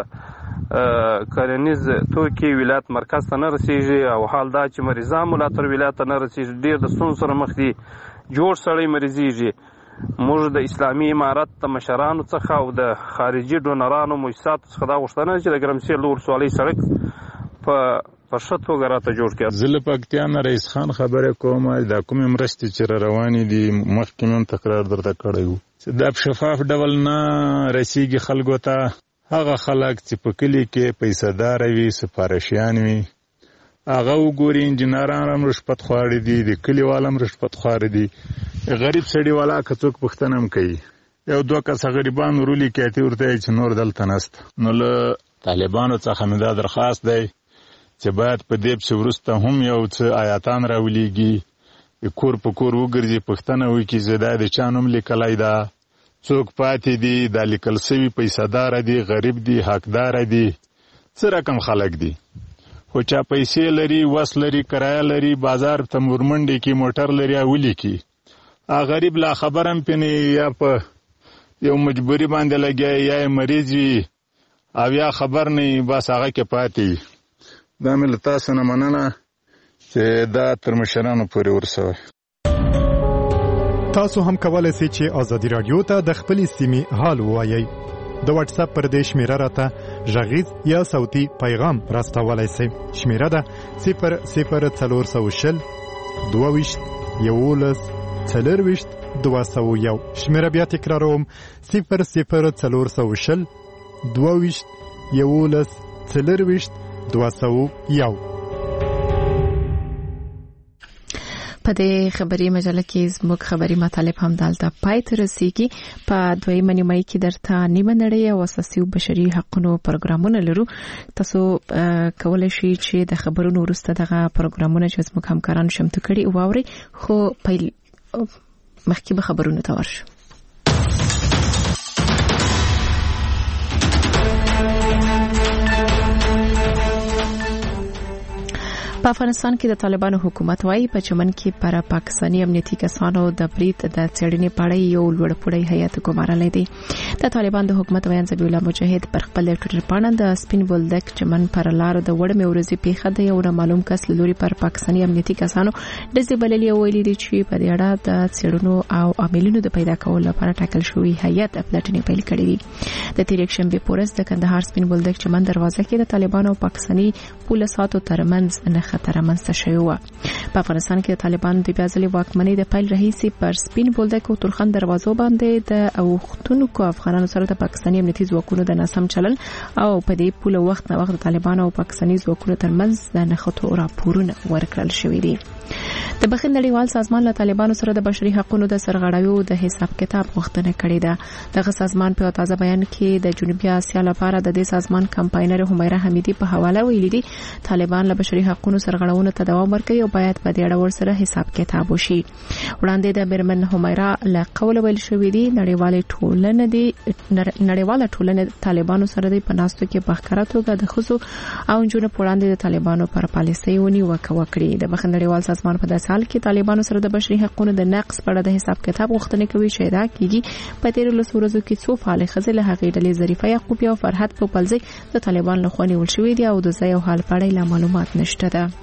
کرنیز توکي ولایت مرکز ته نه رسیږي او حال دا چې مریضان مو لا تر ولایت ته نه رسیږي. ډېر د ستونزو سره مخ دي. جوړ سړی مریضېږي. موږ د اسلامي امارت د مشرانو څخه او د خارجي ډونرانو مؤسساتو څخه دا غوښتنه چې د ګرمسیر ولسوالۍ سړک په په ښه توګه راته جوړ کړي. زه له پکتیا نه رئیس خان خبرې کوم. دا کومې مرستې چې را روانې دي مخکې مې هم تکرار درته کړی وو چې دا په شفاف ډول نه رسیږي خلکو ته. هغه خلک چې په کلي کې پیسه داره وي، سفارشیان وي، هغه وګوري انجینران هم رشوت خواړي دي، د کلیوال هم رشوت خواړي دي. غریب سړي والا که څوک پوښتنه هم کوي یو دوه کسه غریبان ورولي کاتې ورته چې نور دلته نسته. نو له طالبانو څخه مې دا درخواست دی چې باید په دې پسې وروسته هم یو څه آیاتان راولیږي، کور په کور وګرځي، پوښتنه وکړي چې دا د چا نوم لیکلی ده، څوک پاتې دي، دا لیکل سوي پیسه داره دي، غریب دي، حقداره دي، څه رقم خلک دي. خو چا پیسې لري، وس لري، کرایه لري، بازار ته ورمنډې کې موټر لري ولیکي. غریب لا خبر هم پې نه یا په یو مجبوري باندې لګیا یا یې مریض وي او یا خبر نه وي، بس هغه کې پاتې وي. دا مې له تاسو نه مننه چې دا تر مشرانو پورې ورسوئ. تاسو هم کولی شئ چې ازادي رادیو ته د خپلې سیمې حال ووایئ. د واتس اپ پر دې شمیره راته غږیز یا صوتي پیغام راستولی شئ. شمیره ده صفر صفر څلور سوه شل دوه ویشت یولس څلرویشت دوه سوه یو. شمیره بیا تکراروم صفر صفر څلور سوه شل دوه ویشت یولس څلرویشت دوه سوه یو. په دې خبري مجله کې زموږ خبري مطالب هم دالته پای ته رسیږي. په دویمه نیمه کې درته نیمه نړۍ او اساسي بشري حقوقو پروګرامونه لرو. تاسو کولای شئ چې د خبرونو وروسته دغه پروګرامونه چې زموږ همکاران شمته کړي واوري. خو پیل مخکې به خبرونه ته ورشو. په افغانستان کې د طالبانو حکومت وايي په چمن کې پر پاکستاني امنیتي کسانو د برید د څېړنې په اړه یو لوړپوړی هیئت ګمارلی دی. د طالبان د حکومت ویان ذبیح الله مجاهد پر خپل ټویټر باندې د سپین بولدک چمن پر لار د وړمې ورځې پیښه د یو معلوم کس لوري پر پاکستاني امنیتي کسانو د زبللي ویلي دي چې په دې اړه د څېړنو او عاملینو د پیدا کولو لپاره ټاکل شوی هیئت پلټنې پیل کړې دي. د تیر یکشنبه پورس د کندهار سپین بولدک چمن دروازه کې د طالبانو او پاکستاني پولیسو ترمنځ نه خطر رامنځته شوی و. په افغانستان کې د طالبانو د بیا ځلې واکمنۍ د پیل راهیسې پر سپین بولدک او تورخم دروازو باندې د اوښتونکو افغانانو سره د پاکستاني امنیتي ځواکونو د ناسم چلن او په دې پوله وخت نه وخت د طالبانو او پاکستاني ځواکونو ترمنځ د نښتو راپورونه ورکړل شوي دي. د بخښنې نړیوال سازمان له طالبانو سره د بشري حقوقو د سرغړاویو د حساب کتاب غوښتنه کړې ده. دغه سازمان په تازه بیان کې د جنوبي اسیا لپاره د دې سازمان کمپاینر همیرا حمیدي په حواله ویلي دي طالبان له بشري حقوقو سرغړاونو ته دوام ورکوي او باید په دې اړه ورسره حساب کتاب وشي. وړاندې د برمن همیرا له قوله ویل شوې دي نړیواله ټولنه دي نړیواله ټولنه طالبانو سره د پناستو کې په ښکاره توګه د خصو او جنونو وړاندې د طالبانو پر پالیسۍ ونیوکه وکړي. د بخښنې نړیوال سازمان په داسې حال کې طالبانو سره د بشري حقوقو د نقض په اړه د حساب کتاب غوښتنه کوي چې دا کیږي. په تیر لس ورځو کې څو فعال ښځې له هغې ډلې ظریفه یعقوبی او فرحت پوپلزی د طالبان له خوا نیول شوي دي او د ځای او حال په اړه لا معلومات نشته ده.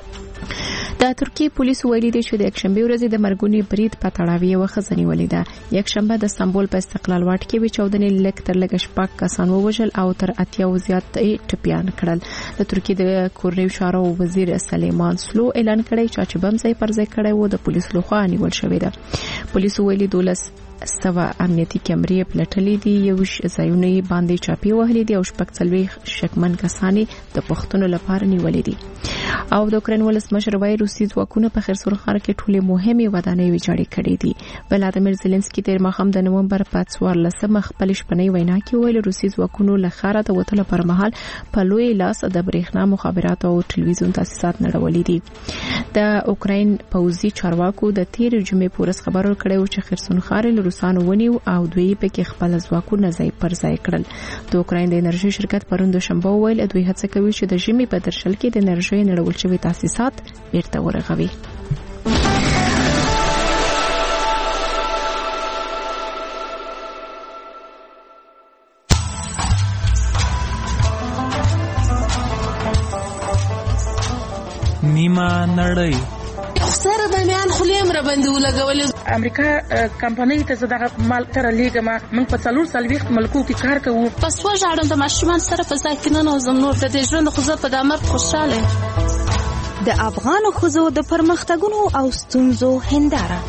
د ترکیه پولیسو ویلي دي چې د یکشنبه ورځې د مرګونی برید په تړاو یې وخت ځنیولې ده. یکشنبه د استانبول په استقلال واټ کې وی چودنې لک تر لګ شپږ کسان ووژل او تر اتیا زیات ټپيان کړل. د ترکیه د کورنیو چارو وزیر سلیمان سلو اعلان کړی چې بم ځای پر ځای کړی و د پولیسو لخوا نیول شوی ده. پولیسو ویلي دولس سوا امنیتي کیمرې پلټلې دي، یو ځایونه باندې چاپی وهلې دي او شپږ څلوي شکمن کسانی د پښتون لپاره نیولې دي. او د اوکرين ولسمشر وای روسي ځواکونه په خرسور ښار کې ټولې مهمه ودانۍ ویجاړې کړې دي. ولادیمیر زيلنسکي تیر ماښام د نومبر په څوارلسمه خپل شپنۍ وینا کې ویل روسي ځواکونو له ښاره د وټل پر مهال په لوی لاس د برېښنا مخابرات او ټلویزیون تاسیسات نړولې دي. د اوکرين پوځي چارواکو د تیر جمعې پورس خبر ورکړی چې خرسون ښار له روسانو ونیو او دوی پکې خپل ځواکونه ځای پر ځای کړل. د اوکرين د انرژي شرکت پروند شنبه ویل دوی هڅه کوي چې د ژمي په درشل کې د انرژي نړول شوی تاسیسات بیرته ورغوي. نیمه نړۍ سره د میان خلیم را باندې ولګول. امریکا کمپنۍ ته زداغه مال تر لیګما موږ په څلور سلويخت ملکو کې کار کوو. پس وژاړم د ماشومان سره په ځای کې نه نوزم نور د دې ژوند خو زه په دامر خوشاله. د افغان خزو د پرمختګونو او ستونزو هنداره.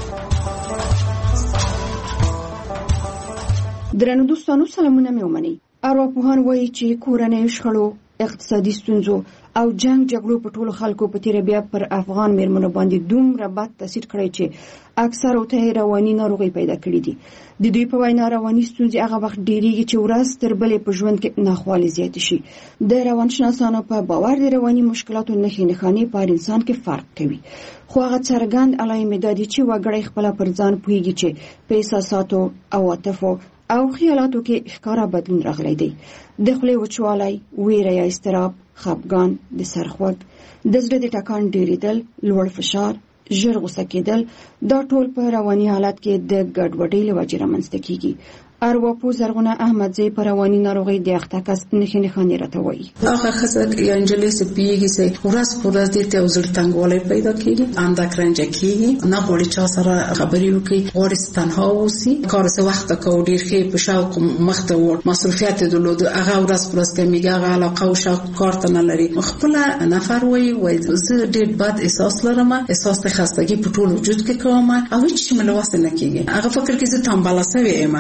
درنو دوستانو سلامونه مې ومني. ارواپوهان وایي چې کورنۍ شخړو، اقتصادي ستونزو او جنگ جګړو په ټولو خلکو په تیر بیا پر افغان میرمنو باندې دومره بد تاثیر کړی چې اکثر او ته رواني ناروغي پیدا کړې دي. د دوی په وینا رواني ستونزې هغه وخت ډېریږي چې ورځ تر بلې په ژوند کې ناخوالې زیات شي. د روانشناسانو په باور د رواني مشکلاتو نښې نښانې په هر انسان کې فرق کوي. خو هغه څرګند علایمې دا دي چې وګړی خپل پر ځان پوهیږي چې په احساساتو او عاطفو او خیالاتو کې ښکارا بدلون راغلی دی. د خولې وچوالی، ویره یا اضطراب، خپګان، د سر خوږ، د زړه د ټکان ډېرېدل، لوړ فشار، ژر غوسه کېدل، دا ټول په رواني حالت کې د ګډوډۍ له وجې رامنځته کیږي. ارواپوه زرغونه احمدزی پر رواني ناروغي د اخته کس نښې نښانې راته وایي. هغه ښځه یا نجلۍ چې پیږي چې ورځ په ورځ دې ته زړه تنګوالی پیدا کېږي، اندک رنجه کېږي، نه غواړي چا سره خبرې وکړي، غواړي تنها اوسي، کار څه وخت کوي، ډېر ښه په شوق مخ ته وړ مصروفیت درلود، هغه ورځ په ورځ کمیږي، هغه علاقه او شوق کار ته نه لري. خپل نفر وایي وایي زه ډېر بد احساس لرم، احساس د خستګي په ټول وجود کې کوم او هیڅ شي مله واسه نه کېږي. هغه فکر کې زه تنبله شوې یم، اته د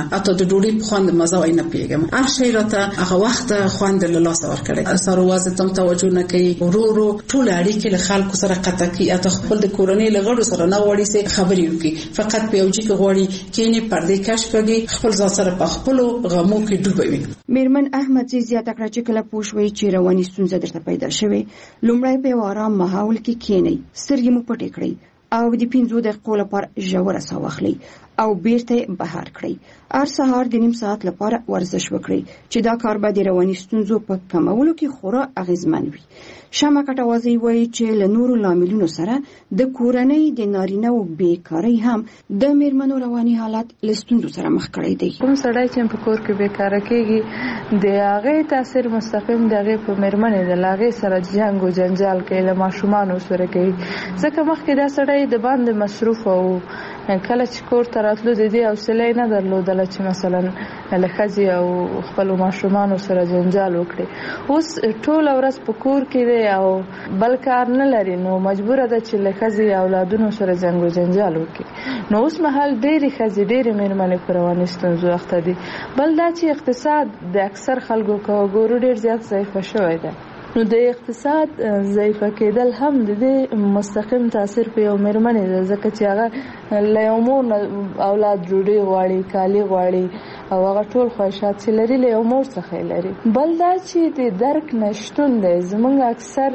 د ډوډۍ په خوند مزه وای نه پیګم هر شی راته هغه وخت خوند له لاس ورکړي سره وازه تم توجه نه کوي ورورو ټول اړیکې له خلکو سره قطع کوي اته خپل د کورنۍ لغړو سره نه وړي سي خبرې وکي فقط په یوجي کې غوړي کینی پردې کش کوي خپل ځان سره په خپل غمو کې ډوبوي. میرمن احمد زی زیاته کړه چې کله پوښوي چې رواني ستونزه درته پیدا شوه لومړی په آرام ماحول کې کینی سترګې مو پټې کړئ او د پنځو دقیقو لپاره ژوره ساه واخلئ او بیرته بهر کړئ. هر سهار د نیم ساعت لپاره ورزش وکړئ چې دا کار به د رواني ستونزو په کمولو کې خورا اغیزمن وي. شمع کټوازی وایي چې له نورو لاملونو سره د کورنۍ د نارینه او بیکارۍ هم د میرمنو رواني حالت له ستونزو سره مخ کړی دی. کوم سړی چې په کور کې بیکاره کېږي د هغې تاثیر مستقیم د هغې په میرمنې د هغې سره جنګ او جنجال کوي له ماشومانو سره کوي ځکه مخکې دا سړی د باندې مصروف او کله چې کور ته راتلو د دې حوصله نه درلودله چې مثلا له ښځې او خپلو ماشومانو سره جنجال وکړي. اوس ټوله ورځ په کور کې دی او بل کار نه لري نو مجبوره ده چې له ښځې اولادونو سره جنګ و جنجال وکړي. نو اوس مهال ډېرې ښځې ډېرې میرمنې په رواني ستونزو اخته دي. بل دا چې اقتصاد د اکثر خلکو که وګورو ډېر زیات ضعیفه شوی ده نو د اقتصاد ضعیفه کېدل هم د دې مستقیم تاثیر په یو میرمنې ده ځکه چې هغه له یو مور اولاد ډوډۍ غواړي کالي غواړي او هغه ټول خواهشات چې لري له یو مور څخه لري. بل دا چې د درک نشتون دی زموږ اکثر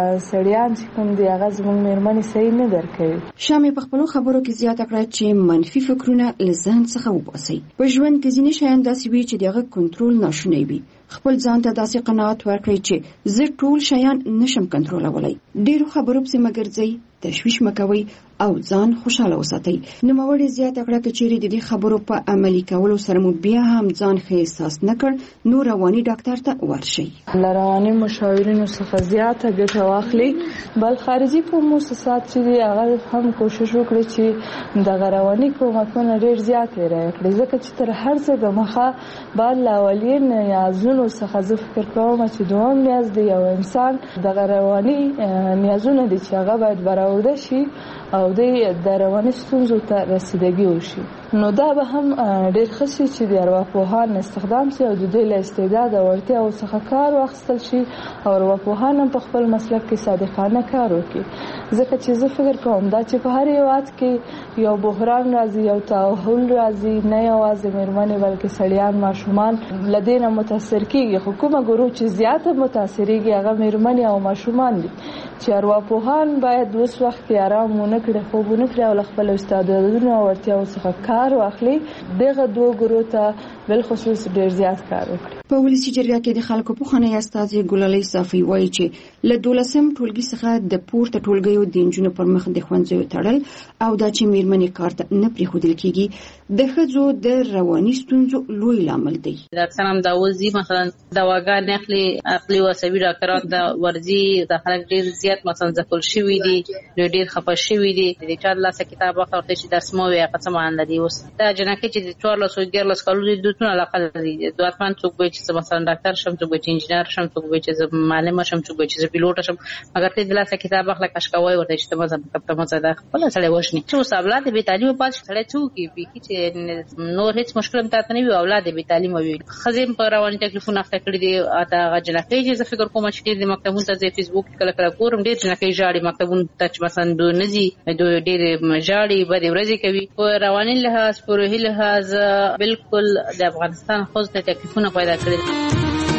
سړیان چې کوم دي هغه زموږ میرمنې صحیح نه درک کوي. شامې په خپلو خبرو کې زیاته کړه چې منفي فکرونه له ذهن څخه وباسئ. په ژوند کې ځینې شیان داسې وي چې د هغه کنټرول ناشونی وي. خپل ځان ته داسې قناعت ورکړئ چې زه ټول شیان نشم کنټرولولای. ډیرو خبرو پسې مګرځئ تشویش مکوئ او ځان خوشاله وساتئ. نوموړې زیاته کړه که چیرې د دې خبرو په عملي کولو سره مو بیا هم ځان ښه احساس نه کړ نو رواني ډاکټر ته ورشئ. له رواني مشاورینو څخه زیاته ګټه واخلئ. بل خارجي کوم موسسات چې دي هغه هم کوشش وکړي چې دغه رواني کومکونه ډېر زیات رعایت کړي ځکه چې تر هر څه دمخه باید له اولین نیازونو څخه زه فکر کوم چې دوهم نیاز د یو انسان دغه رواني نیازونه دي چې هغه باید برآورده شي او د رواني ستونزو ته رسیدګي وشي. نو دا به هم ډېر ښه شي چې د ارواپوهان استخدام شي او د دوی له استعداد او وړتیاو څخه کار واخیستل شي او ارواپوهان هم په خپل مسلک کې صادقانه کار وکړي ځکه چې زه فکر کوم دا چې په هر هېواد کې یو بحران راځي یو تحول راځي نه یوازې میرمنې بلکې سړیان ماشومان له دې نه متاثر کېږي خو کومه ګروپ چې زیاته متاثرېږي هغه میرمنې او ماشومان دي چې ارواپوهان باید اوس وخت کې آرام ونه کړي خوب ونه کړي او له خپلو استعدادونو او وړتیاو څخه کار واخلي دغه دوه ګروپ ته بالخصوص ډېر زیات کار وکړي. په ولسي جرګه کې د خلکو پوښتنې استازي ګلالۍ صافي وایي چې له دولسم ټولګي څخه د پورته ټولګیو د نجونو پر مخ د ښوونځیو تړل او دا چې میرمنې کار ته نه پرېښودل کېږي د ښځو د رواني ستونزو لوی لامل دی. ډاکټر هم دا وځي مثلا دواګانې اخلي عقلي او عصبي ډاکټران د ورځي د خلک ډېر زیات مثلا ځپل شوي دي ډېر خفه شوي دي د چا د لاسه کتاب واخله ورته چې درس مه وایه هغه څه معنا لري. اوس دا جنکۍ چې د څوارلسو دیارلس کالو دي دوی څونه علاقه لري دواړه څوک وایي چې مثلا ډاکټر شم څوک وایي چې انجینر شم څوک وایي چې زه معلمه شم څوک وایي چې زه پیلوټه شم مګر ته د لاسه کتاب واخله کشکوی ورته چې ته مزه مکتب ته مزه ده خپله سړی وژني چې اوس اولاد بې تعلیمه پاتې شي سړی څه وکړي بیخي چې نور هېڅ مشکل هم تاته نه وي اولاد بې تعلیمه وي. ښځې هم په رواني تکلیفونه اخته کړي دي هغه جنکۍ چې زه فکر کوم چې ډېر د مکتبونو ته زه فیسبوک کله کله ګورم ډېر جنکۍ ژاړي مکتبونو ته چې مثلا دوی نه ځي دوی ډېرې ژاړي بدې ورځې کوي. په رواني لحاظ په روحي لحاظ بالکل د افغانستان ښځو ته تکلیفونه پیدا کړي دي.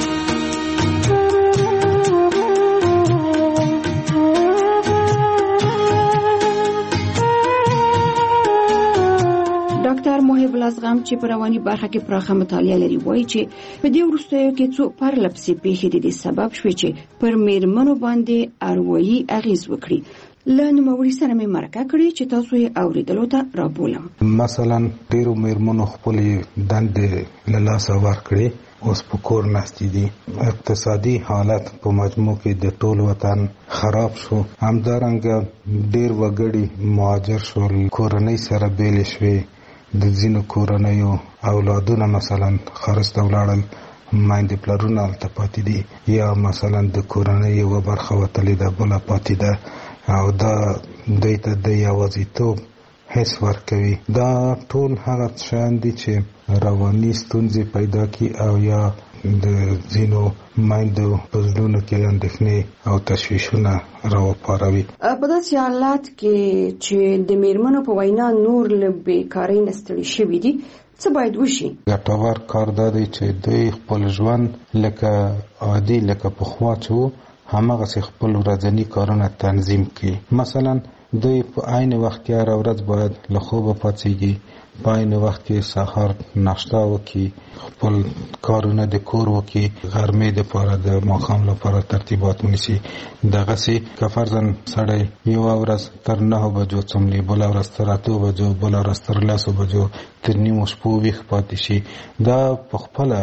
ډاکټر محب الازغم چې په رواني برخه کې پراخه مطالعه لري وایي چې په دې وروستیو کې څو پرلپسې پیښې د دې سبب شوې چې پر میرمنو باندې اروایي اغیز وکړي. له نوموړي سره مې مرکه کړې چې تاسو یې اورېدلو ته رابولم. مثلا ډېرو میرمنو خپلې دندې له لاسه ورکړې اوس په کور ناستې دي. اقتصادي حالت په مجموع کې د ټول وطن خراب شو. همدارنګه ډېر وګړي مهاجر شول کورنۍ سره بېلې شوې د ځینو کورنیو اولادونه مثلا خارج ته ولاړل میندې پلرونه هلته پاتې دي یا مثلا د کورنۍ یوه برخه وتلې ده بله پاتې ده او دا دوی ته د یوازیتوب حس ورکوي. دا ټول هغه شیان دي چې رواني ستونزې پیدا کی او یا د ځینو مایندو په زړونو کې اندېښنې او تشویشونه راوپاروي. په داسې حالات کې چې د میرمنو په وینا نور له بیکارۍ نه ستړي شوي دي، څه باید وشي؟ ګټور کار دا دی چې دوی خپل ژوند لکه عادي لکه پخوا چې و هماغسې خپل ورځني کارونه تنظیم کړي. مثلا دوی په عین وخت کې هره ورځ باید له خوبه پاڅېږي، په عین وخت کې سهار ناشته وکړي، خپل کارونه د کور وکړي، غرمې دپاره د ماښام لپاره ترتیبات ونیسي. دغسې که فرضاً سړی یوه ورځ تر نهو بجو څملي، بله ورځ تر اتو بجو، بله ورځ تر لسو بجو، تر نیمو شپو ویښ پاتې شي، دا په خپله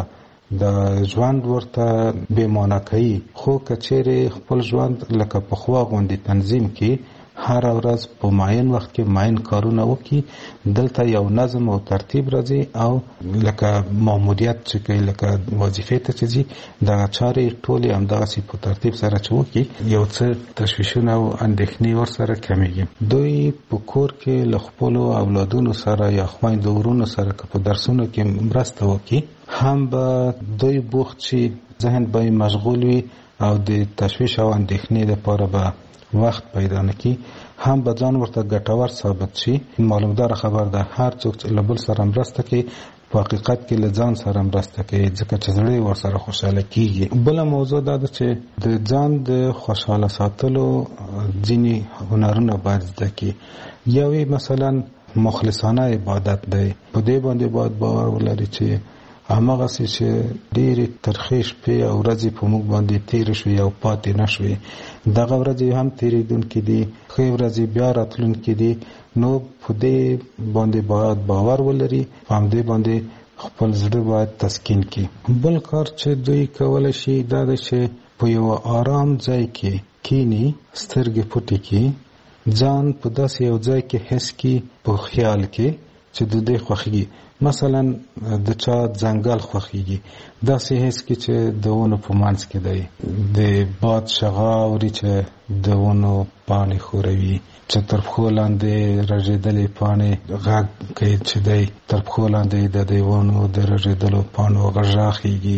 د ژوند ورته بې معنی کوي. خو که چیرې خپل ژوند لکه پخوا غوندې تنظیم کړي، هر ورځ په معین وخت کې معین کارونه وکړي، دلته یو نظم او ترتیب راځي او لکه ماموریت چې کوي، لکه وظیفې ته چې ځي، دغه چارې ټولې همدغسې په ترتیب سره چې وکړي، یو څه تشویشونه او اندېښنې ورسره کمیږي. دوی په کور کې له خپلو اولادونو سره یا خویندو ورونو سره که په درسونو کې مرسته وکړي، هم به دوی بوخت شي، ذهن به مشغول وي او د تشویش او اندېښنې لپاره به وخت پیدا نکي، هم به ځان ورته ګټور ثابت شي. معلومدار خبر ده هر څوک چې له بل سره مرسته کوي په حقیقت کې له ځان سره مرسته کوي، ځکه چې زړه ورسره خوشحاله کیږي. بله موضوع دا ده چې د ځان د خوشحاله ساتلو ځینې هنرونه باید زده کړي. یوې مثلا مخلصانه عبادت دی، په دې باندې باید باور ولري چې هماغسې چې ډېرې ترخې شپې او ورځې په موږ باندې تېرې شوې او پاتې نه شوې، دغه ورځې هم تېرېدونکې دي، ښې ورځې بیا راتلونکې دي. نو په دې باندې باید باور ولري، په همدې باندې خپل زړه باید تسکین کړي. بل کار چې دوی کولی شي دا ده چې په یوه آرام ځای کې کینی، سترګې پټې کړي، ځان په داسې یو ځای کې حس کړي په خیال کې چې د دې خوښېږي. مثلا د چا ځنګل خوښېږي، داسې حس کې چې د ونو په منځ کې دی، د باد شغا اوري چې د ونو پاڼې ښوروي، چې تر پښو لاندې رژېدلې پاڼې غږ کوي چې دی تر پښو لاندې د دې ونو د رژېدلو پاڼو غږاخېږي،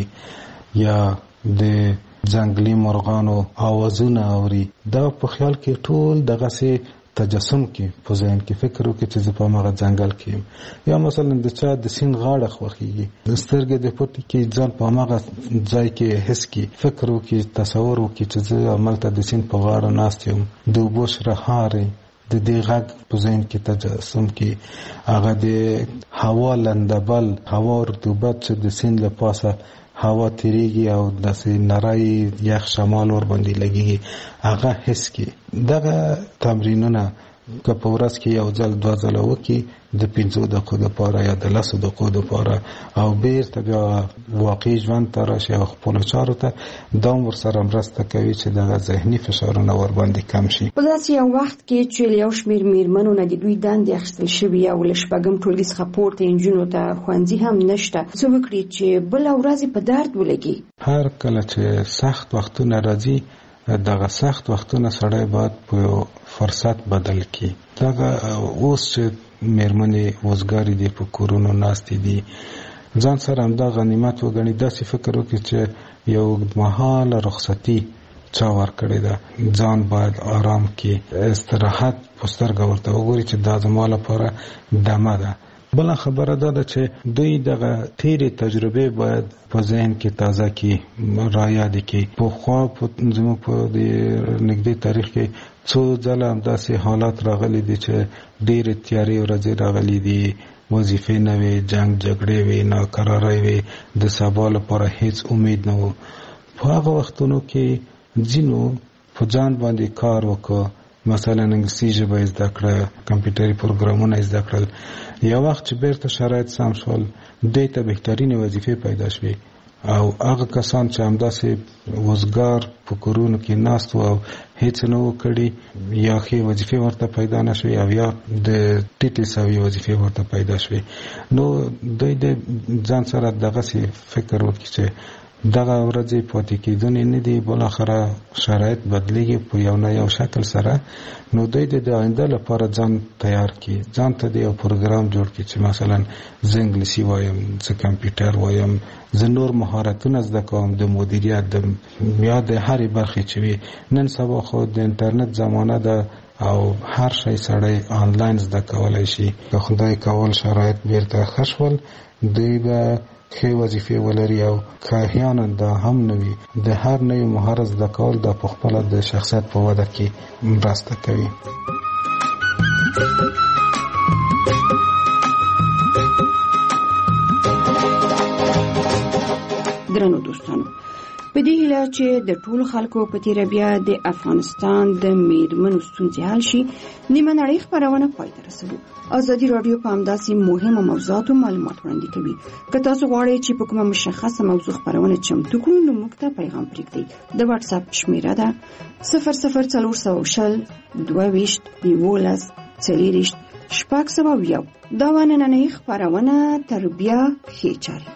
یا د ځنګلي مرغانو آوازونه اوري. دا په خیال کې ټول دغسې تجسم کې په ذهن کې فکر وکړي چې زه په هغه ځنګل کې یم. یا مثلا د چا د سیند غاړه خوښېږي، د سترګې د پټې کې ځان په هغه ځای کې حس کړي، فکر وکړي، تصور وکړي چې زه همالته د سیند په غاړه ناست یم، د اوبو شرهارې د دې غږ په ذهن کې تجسم کې، هغه د هوا لندبل، هوا رطوبت چې د سیند له پاسه هوا تیریږي او داسې نری یخ شمال ور باندې لګیږي، هغه حس کې. دغه تمرینونه که په ورځ کې یو ځل دوه ځله وکړي، د پنځو دقیقو دپاره یا د لسو دقیقو دپاره، او بیرته بیا واقعي ژوند ته راشي او خپلو چارو ته، دا هم ورسره مرسته کوي چې دغه ذهني فشارونه ورباندې کم شي. په داسې یو وخت کې چې یو شمېر میرمنو نه د دوی دندې اخیستل شوي او له شپږم ټولګي څخه پورته نجونو ته ښوونځي هم نشته، څه وکړي چې بله ورځ په درد ولګي؟ هر کله چې سخت وختونه راځي، دغه سخت وختونه سړی باید په فرصت بدل کړي. دغه اوس چې میرمنې وزګارې دي، په کورونو ناستې دي، ځان سره همدا غنیمت وګڼي، داسې فکر وکړي چې یو اوږدمهاله رخصتي چا ورکړې ده، ځان باید آرام کړي، استراحت په سترګه ورته وګوري چې دا زما لپاره دمه ده. بله خبره دا ده چې دوی دغه تیرې تجربې باید په ذهن کې تازه کړي، رایادې کړي. پخوا زموږ په د نږدې تاریخ کې څو ځله همداسې حالات راغلي دي چې ډېرې تیارې ورځې راغلي دي، وظیفې نه وې، جنګ جګړې وې، ناکرارۍ وې، د سبا لپاره هیڅ امید نه و. په هغه وختونو کې ځینو په ځان باندې کار وکړ، مثلا انګلیسي ژبه یې زده کړه، کمپیوټري پروګرامونه یې زده کړل. یو وخت چې بیرته شرایط سم شول، دوی ته بهترینې وظیفې پیدا شوې، او هغه کسان چې همداسې وزګار په کورونو کې ناست و او هیڅ نه و کړي، یا ښې وظیفې ورته پیدا نه شوې او یا د ټیټې سوي وظیفې ورته پیدا شوې. نو دوی د ځان سره دغسې فکر وکړي چې دغه ورځې پاتې کېدونې نه دي، بالاخره شرایط بدلیږي په یو نه یو شکل سره. نو دوی د آینده لپاره ځان تیار کړي، ځان ته د یو پروګرام جوړ کړي چې مثلا زه انګلیسي وایم، زه کمپیوټر وایم، زه نور مهارتونه زده کوم، د مدیریت د یا د هرې برخې چې وي. نن سبا خو د انټرنیټ زمانه ده او هر شی سړی آنلاین زده کولای شي. که خدای کول شرایط بیرته ښه شول، دوی به ښې وظیفې ولري او که احیانا دا هم نه وي، د هر نوي مهارت زده کول دا په خپله د شخصیت په وده کې مرسته کوي. درنو دوستانو، په دې هیله چې د ټولو خلکو په تیره بیا د افغانستان د میرمنو ستونزې حل شي، نیمه نړۍ خپرونه پای ته رسوو. ازادي راډیو په همداسې مهمو موضوعاتو معلومات وړاندې کوي. که تاسو غواړئ چې په کومه مشخصه موضوع خپرونه چمتو کړو، نو موږ ته پیغام پرېږدئ. د واتس اپ شمیره ده صفر صفر څلور سوه شل دوه ویشت یولس څلېرویشت شپږ سوه یو. دا وه نننۍ خپرونه. تر بیا ښې چارې.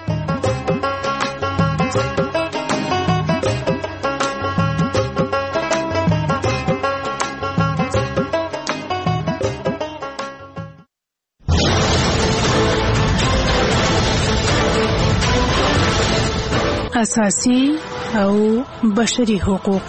اساسي او بشري حقوق.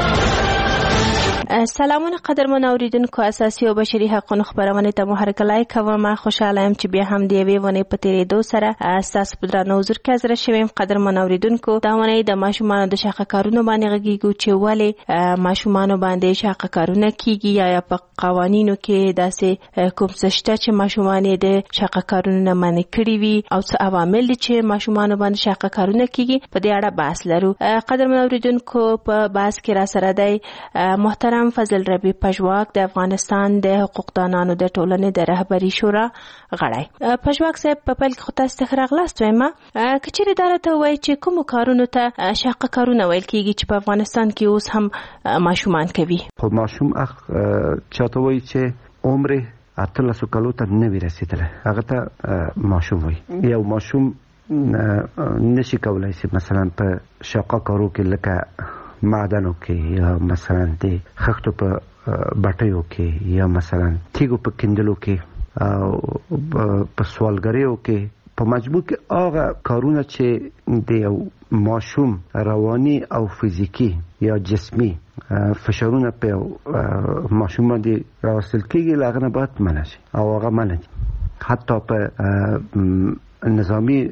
سلامونه قدرمن اوریدونکو، اساسي او بشري حقوقو خبرونه ته مو هرکلی کوم. خوشاله یم چې بیا هم د یوې ونې په تیرېدو سره ستاسو په درنو حضور کې حاضره شوم. قدرمن اوریدونکو، دا ونې د ماشومانو د شاقه کارونو باندې غږیږو چې ولې ماشومانو باندې شاقه کارونه کیږي، یا په قوانینو کې داسې کوم څه شته چې ماشومان د شاقه کارونو نه منع کړي وي، او څه عوامل دي چې ماشومانو باندې شاقه کارونه کیږي. په دې اړه بحث لرو. قدرمن اوریدونکو، په بحث کې را سره دی محترم فضل ربی پژواک، د افغانستان د حقوقدانانو د ټولنې د رهبري شورا غړی. پژواک صاحب، په پیل کې خو تاسو ته راغلاست وایم، که چیرې دا راته ووایي چې کومو کارونو ته شاقه کارونه ویل کېږي چې په افغانستان کې اوس هم ماشومان کوي؟ خو ماشوم اخ چاته وایي چې عمر اتلسو کالو ته نه وي رسېدلی، هغه ته ماشوم وایي. یو ماشوم نشي کولی چې مثلا په شاقه کارو کې لکه معدنو کې، یا مثلا د خښتو په بټیو کې، یا مثلا تیګو په کیندلو کې، او په سوالګریو کې، په مجموع کې هغه کارونه چې د یو ماشوم رواني او فزیکی یا جسمی فشارونه په ماشوم باندې راوستل کېږي، له هغه نه باید منع شي، او هغه منع دي. حتی په نظامی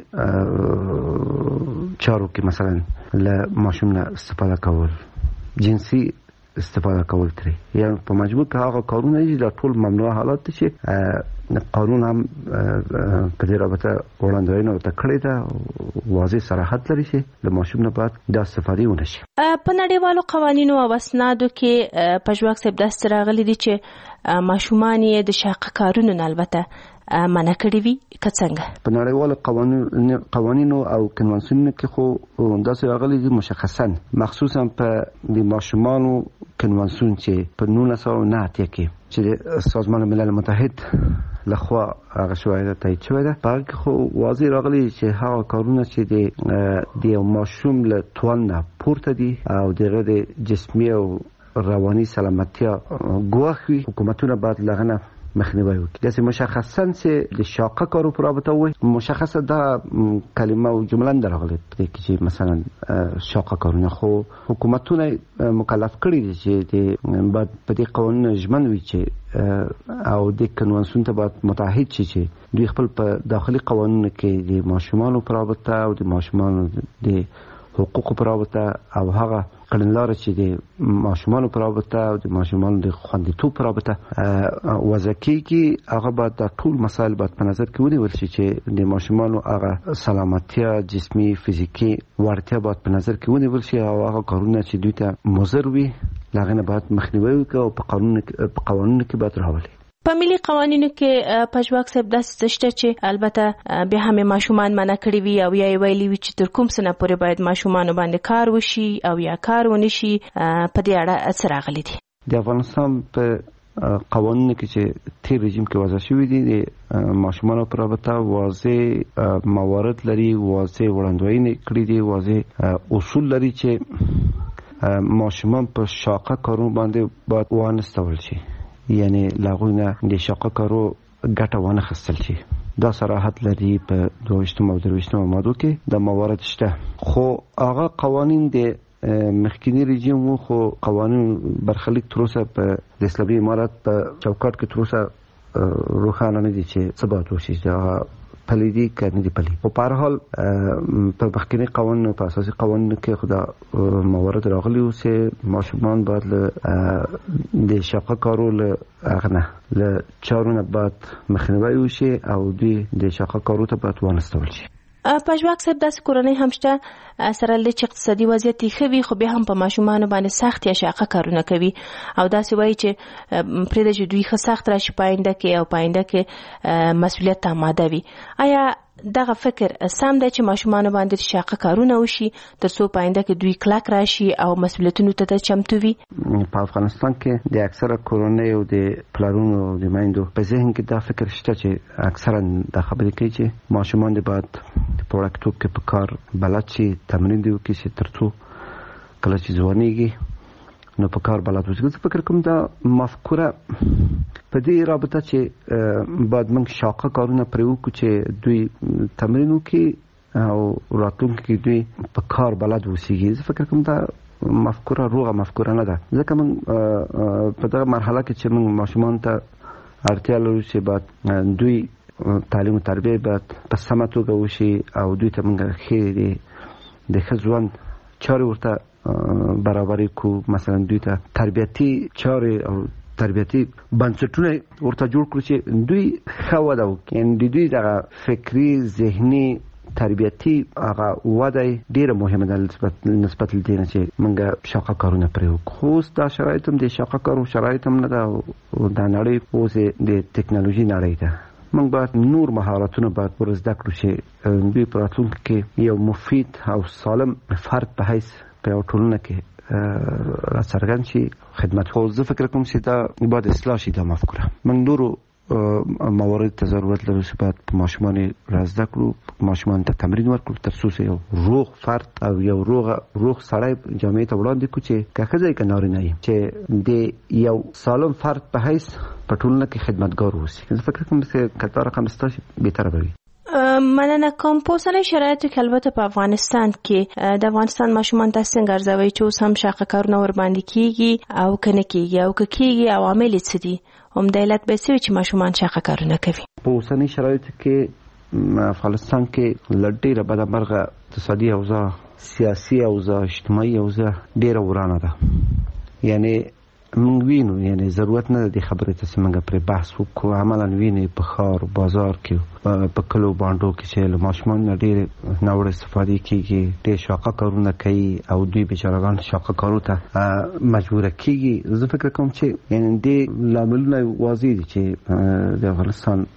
چارو کې مثلا له ماشوم نه استفاده کول، جنسي استفاده کول ترې، یا په مجموع کې هغه کارونه دي دا ټول ممنوع حالات دي چې قانون هم په دې رابطه وړاندوینه ورته کړې ده، واضح صراحت لري چې له ماشوم نه باید دا استفادې ونه شي. په نړیوالو قوانینو او اسنادو کې پژواک صاحب داسې راغلي دي چې ماشومان یې د شاقه کارونو نه البته منع کړي وي، که څنګه؟ په نړیوالو قوانینو او کنوانسیونونو کې خو داسې راغلي دي مشخصا، مخصوصا په د ماشومانو کنوانسیون چې په نولس سوه نه اتیا کې چې د سازمان ملل متحد لخوا هغه شوی ده، تایید شوی ده. په هغه کې خو واضح راغلي چې هغه کارونه چې د یو ماشوم له توان نه پورته دي او د هغه د جسمي او رواني سلامتیا ګواښ وي، حکومتونه باید له هغه نه مخنیوی وکړي. داسې مشخصا چې د شاقه کارو په رابطه وایي، مشخصه دا کلمه او جمله نه راغلې په دې کې چې مثلا شاقه کارونه، خو حکومتونه مکلف کړي دي چې باید په دې قوانینو ژمن وي چې او د کنوانسیون ته باید متحد شي چې دوی خپل په داخلي قوانینو کې د ماشومانو په رابطه او د ماشومانو د حقوقو په رابطه او هغه کړنلاره چې د ماشومانو په رابطه او د ماشومانو د خوندیتوب په رابطه وضع کېږي، هغه باید دا ټول مسایل باید په نظر کې ونیول شي چې د ماشومانو هغه سلامتیا، جسمي، فزیکي وړتیا باید په نظر کې ونیول شي، او هغه کارونه چې دوی ته مضر وي له هغې نه باید مخنیوی وکړي او په قوانینو کې باید راولي. په ملي قوانینو کې پژواک صاحب داسې څه شته چې البته بیا هم ماشومان منع کړي وي، او یا یې ویلي وي چې تر کوم څه نه پورې باید ماشومانو باندې کار وشي او یا کار ونه شي. په دې اړه څه راغلي دي؟ د افغانستان په قوانینو کې چې تیر رژیم کې وضع شوي دي د ماشومانو پر رابطه واضح موارد لري، واضح وړاندوینې کړي دي، واضح اصول لري چې ماشومان په شاقه کارو باندې باید وانستول شي، یعنی لاغوی نه د شاقه کارو ګټه وانه خستل شي. دا صراحت لري په دویشتم او درویشتم مادو کې د موارد شته. خو هغه قوانین د مخکینی رژیم وو، خو قوانین برخلیک تر اوسه په د اسلامي امارت په چوکاټ کې تر اوسه روښانه نه دي چې څه باید وشي، چې پلي دي که نه دي پلي. خو په هر حال په مخکینی قوانینو په اساسي قوانینو کې خو دا موارد راغلي وو چې ماشومان باید له د شاقه کارو له هغه نه له چارو نه باید مخنیوی وشي او دوی د شاقه کارو ته باید وانستول شي. پژواک صاحب داسې کورنۍ هم شته سره له چې اقتصادي وضعیت یې ښه وي خو بیا هم په ماشومانو باندې سخت یا شاقه کارونه کوي او داسې وایي چې پرېږده چې دوی ښه سخت راشي په آینده کې او په آینده کې مسؤلیت ته آماده وي. آیا دغه فکر سم دی چې ماشومانو باندې شاقه کارونه وشي تر څو په آینده کې دوی کلک راشي او مسؤلیتونو ته چمتو وي؟ په افغانستان کې د اکثره کورنۍ او د پلارونو او د میندو په ذهن کې دا فکر شته چې اکثرا دا خبرې کوي چې ماشومان د باید په وړکتوب کې په کار بلد شي، تمرین دی وکړي چې تر څو کله چې ځوانېږي نو په کار بلد وشي. زه فکر کوم دا مفکوره په دې رابطه چې باید موږ شاقه کارونه پرې وکړو چې دوی تمرین وکړي او راتلونکي کې دوی په کار بلد وسیږي. زه فکر کوم دا مفکوره روغه مفکوره نه ده، ځکه موږ په دغه مرحله کې چې موږ ماشومان ته اړتیا لرو چې باید دوی تعلیم او تربیه باید په سمه توګه وشي او دوی ته موږ ښې د ښه ژوند چارې ورته برابرې کړو. مثلا دوی ته تربیتي چارې او تربیتي بنسټونه ورته جوړ کړو چې دوی ښه وده وکړي، یعنې د دوی دغه فکري ذهني تربیتي هغه وده ډېره مهمه ده نسبت له دې نه چې موږ شاقه کارونه پرې وکړو. خو اوس دا شرایط هم د شاقه کارو شرایط هم نه ده او دا نړۍ اوس د ټکنالوژي نړۍ ده. موږ باید نور مهارتونه باید ور زده کړو چې دوی په راتلونکي کې یو مفید او سالم فرد په حیث په یو ټولنه کې راڅرګند شي خدمت. خو زه فکر کوم چې دا باید اصلاح شي دا مفکوره. موږ نورو موارد ته ضرورت لرو چې باید په ماشومان را زده کړو، ماشومان ته تمرین ورکړو تر څو یو روغ فرد او یو روغ روغ سړی جامعې ته وړاندې کړو چې که ښځه یې که نارینه یې چې د یو سالم فرد په حیث په ټولنه کې خدمتګار واوسي. زه فکر کوم چې که دا رقم ستا شي بهتره به وي. مننه کوم. په اوسنۍ شرایطو کې البته په افغانستان کې د افغانستان ماشومان تاسو څنګه ارزوئ چې اوس هم شاقه کارونه ورباندې کیږي او که نه کیږي او که کیږي عوامل څه دي؟ عمده علت به څه وي چې ماشومان شاقه کارونه کوي؟ په اوسنۍ شرایطو کې افغانستان کې له ډېره بدمرغه اقتصادي اوضاع، سیاسي اوضاع، اجتماعي اوضاع ډېره ورانه ده. یعنې موږ وینو، یعنې ضرورت نه ده د خبرې ته چې موږ پرې بحث وکړو. عملا وینې په ښار بازار کې په کلو بانډو کې چې له ماشومانو نه ډېرې ناوړه استفادې کېږي، ډېر شاقه کارونه کوي او دوی بیچارهګان شاقه کارو ته مجبوره کېږي. زه فکر کوم چې یعنې دې لاملونه واضح دي چې د افغانستان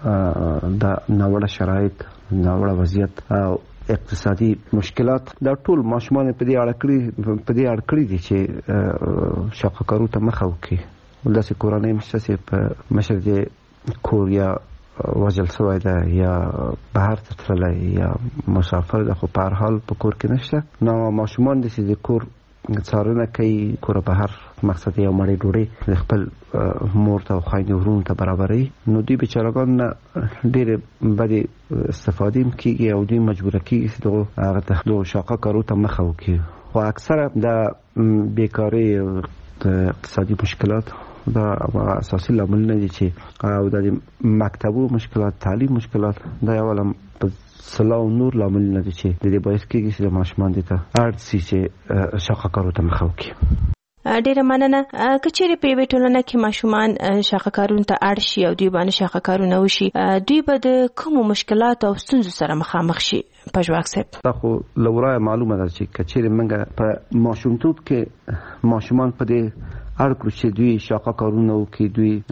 د ناوړه شرایط، ناوړه وضعیت او اقتصادي مشکلات دا ټول ماشومان په دې اړه کړي په دې اړه کړي دي چې شاقه کارو ته مخه وکړي. داسې کورنۍ هم شته چې په مشر د کور یا وژل شوی ده یا بهر ته تللی یا مسافر ده، خو په هر حال په کور کې نشته. نو ماشومان دي چې د کور څارنه کوي، کور بهر مقصد یو مړۍ ډوډۍ د خپل مور ته او خویندې ورونو ته برابروي، نو دوی بیچارهګان نه ډېرې بدې استفادې هم کېږي او دوی مجبوره کېږي چې دغو هغه ته دغو شاقه کارو ته مخه وکړي. خو اکثره د بیکارۍ د اقتصادي مشکلات دا اساسي لاملونه دي چې او د مکتبو مشکلات، تعلیم مشکلات دا یو عالم په سلاو نور لاملونه دي چې د دې باعث کېږي چې د ماشومان دي ته اړ سي چې شاقه کارو ته مخه وکړي. ډیره مننه. که چیرې په یوې ټولنه کې ماشومان شاقه کارونو ته اړ شي او دوی باندې شاقه کارونه وشي، دوی به د کومو مشکلاتو او ستونزو سره مخامخ شي؟ پژواک صاحب، دا خو له ورایه معلومه ده چې که چیرې موږ په ماشومتوب کې ماشومان په دې اړ کړو چې دوی شاقه کارونه وکړي، دوی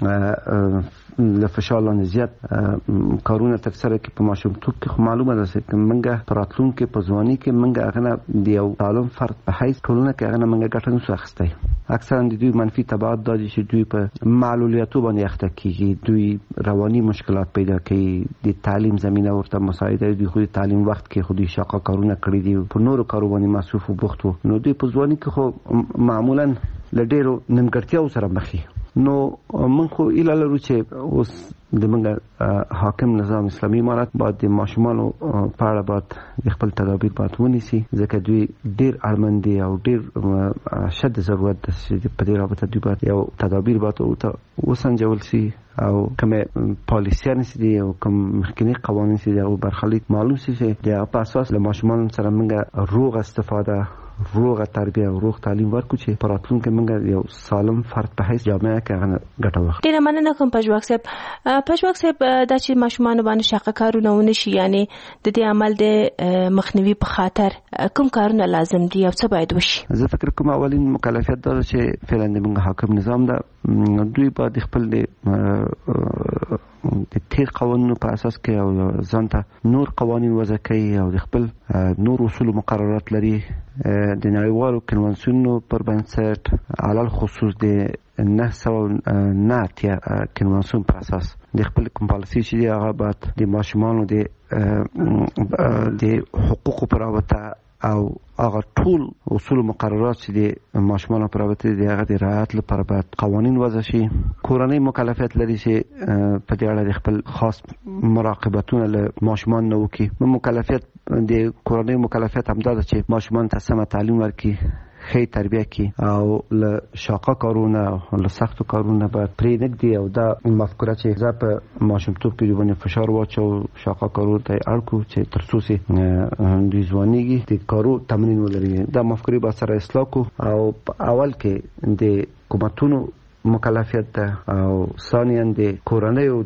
له فشار لاندې زیات کارونه ترسره کړي په ماشومتوب کې، خو معلومه ده چې موږ په راتلونکي په ځواني کې موږ هغه نه د یو سالم فرد په حیث ټولنه کې هغه نه موږ ګټه نشو اخیستی. اکثرا د دوی منفي تبعات دا دي چې دوی په معلولیاتو باندې اخته کیږي، دوی رواني مشکلات پیدا کوي، د تعلیم زمينه ورته مساعده دي، خو د تعلیم وخت کې خو د شاقه کارونه کړی دي، په نورو کارو باندې مصروف او بوخت وو، نو دوی په ځواني کې خو معمولا لډیرو ننګړتیاو سره مخ نو من خو اله لرو چې اوس د منګه حاکم نظام اسلامي امارت باید د ماشومانو په اړه باید د خپل تدابیر باید ونیسي، ځکه دوی ډیر اړمن دي او ډیر شد ضرورت ده چې په دې رابطه دوی باید یو تدابیر باید وسنجول سي او کومه پالیسیان سي دي او کوم مخکنی قوانین سي دي او برخلیک معلوم سي چې د په اساس له ماشومانو سره منګه روغ استفاده، روغه تربیه او روغ تعلیم ورکو چې پراتلونکو موږ یو سالم فرد په هیڅ جامعه کې غنه ګټه واخلو. ډیره مننه کوم پښواک صاحب. پښواک صاحب دا چې ماشومان باندې شاقه کارونه ونشي، یعنی د دې عمل د مخنیوي په خاطر کوم کارونه لازم دي او څه باید وشي؟ زه فکر کوم اولین مکلفیت دا چې فعلا د موږ حاکم نظام دا دوی باید خپل د د تیر قوانینو په اساس کې او ځانته نور قوانین وضع کوي او د خپل نور اصول مقررات لري د نړیوالو کنوانسیونونو پر بنسټ علل خصوص د نه سوه نه اتیا کنوانسیون پر اساس د خپل کوم پالیسي چې دی هغه باید د ماشومانو د د حقوقو پر رابطه او هغه ټول اصول مقررات چې د ماشومانو پر رابطه دي هغه د رعایت لپاره باید قوانین وضع شي. کورنۍ مکلفیت لري چې په دې اړه د خپل خاص مراقبتونه له ماشومان نه وکړي. مکلفیت د کورنۍ مکلفیت هم دا ده چې ماشومان ته سمه تعلیم ورکړي، ښه تربیه کړي او له شاقه کارونه له سختو کارونه باید پرې نږدي او دا مفکوره چې زه په ماشومتوب کې باندې فشار واچو شاقه کارو ته اړ کو چې تر څو چې د ځوانۍ د کارو تمرین ولري، دا مفکورې به سره اصلاح کو او اول کې د حکومتونو مکلفیت ده او ثانیاً د کورنیو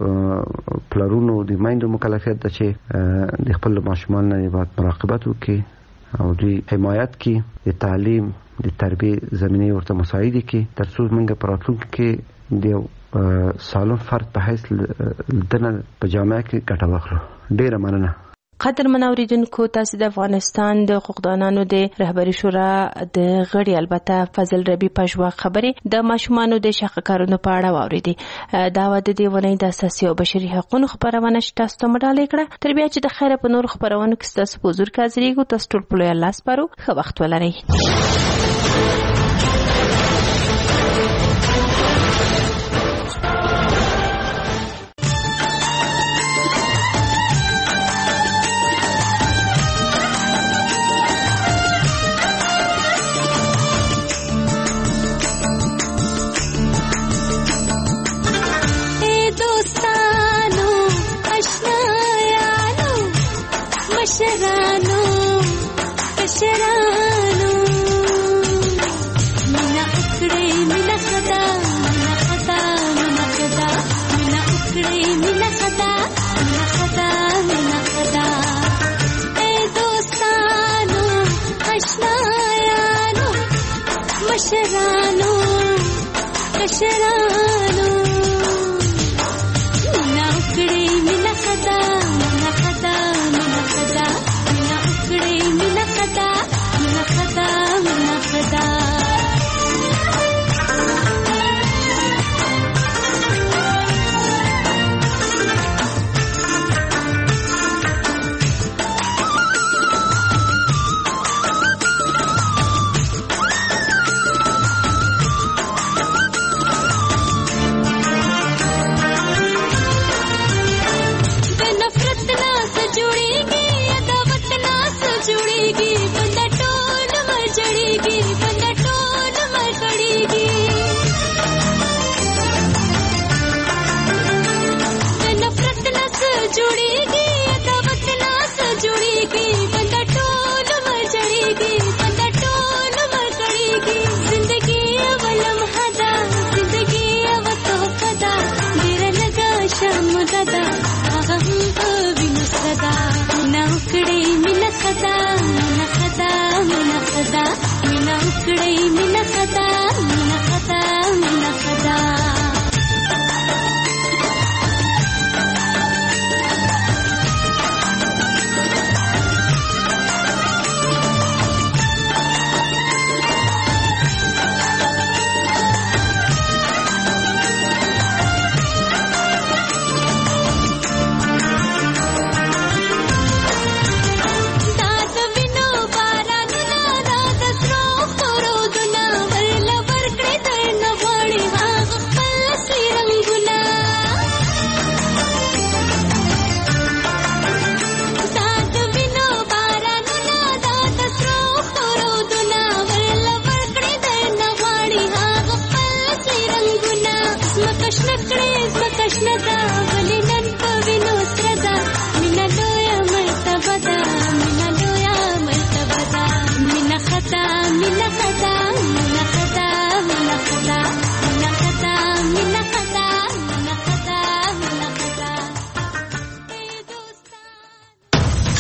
د پلرونو د میندو مکلفیت ده چې د خپل ماشومان نه باید مراقبت وکړي او دوی حمایت کی، د تعلیم د تربیه زمینه ورته مساعده کی تر څو موږ په راتلونکي کې د سالم فرد په حیث دنه په جامعه کې ګټه واخلو. ډیره مننه. قدرمن اوریدونکو، تاسو د افغانستان د حقوقدانانو د رهبری شورا د غړي البته فضل ربی پښواک خبرې د ماشومانو د شاقه کارونو په اړه واوریدي. دا و د دې ونې د اساسي او بشري حقوقو خبرونه چې تاسو ته مډالې کړه. تر بیا چې د خیره په نور خبرونو کې تاسو په حضور کې حاضرېږو. تاسو ټول په لوی الله سپارو. ښه وخت ولرئ. خدا مینا خدا مینا کړې مینا خدا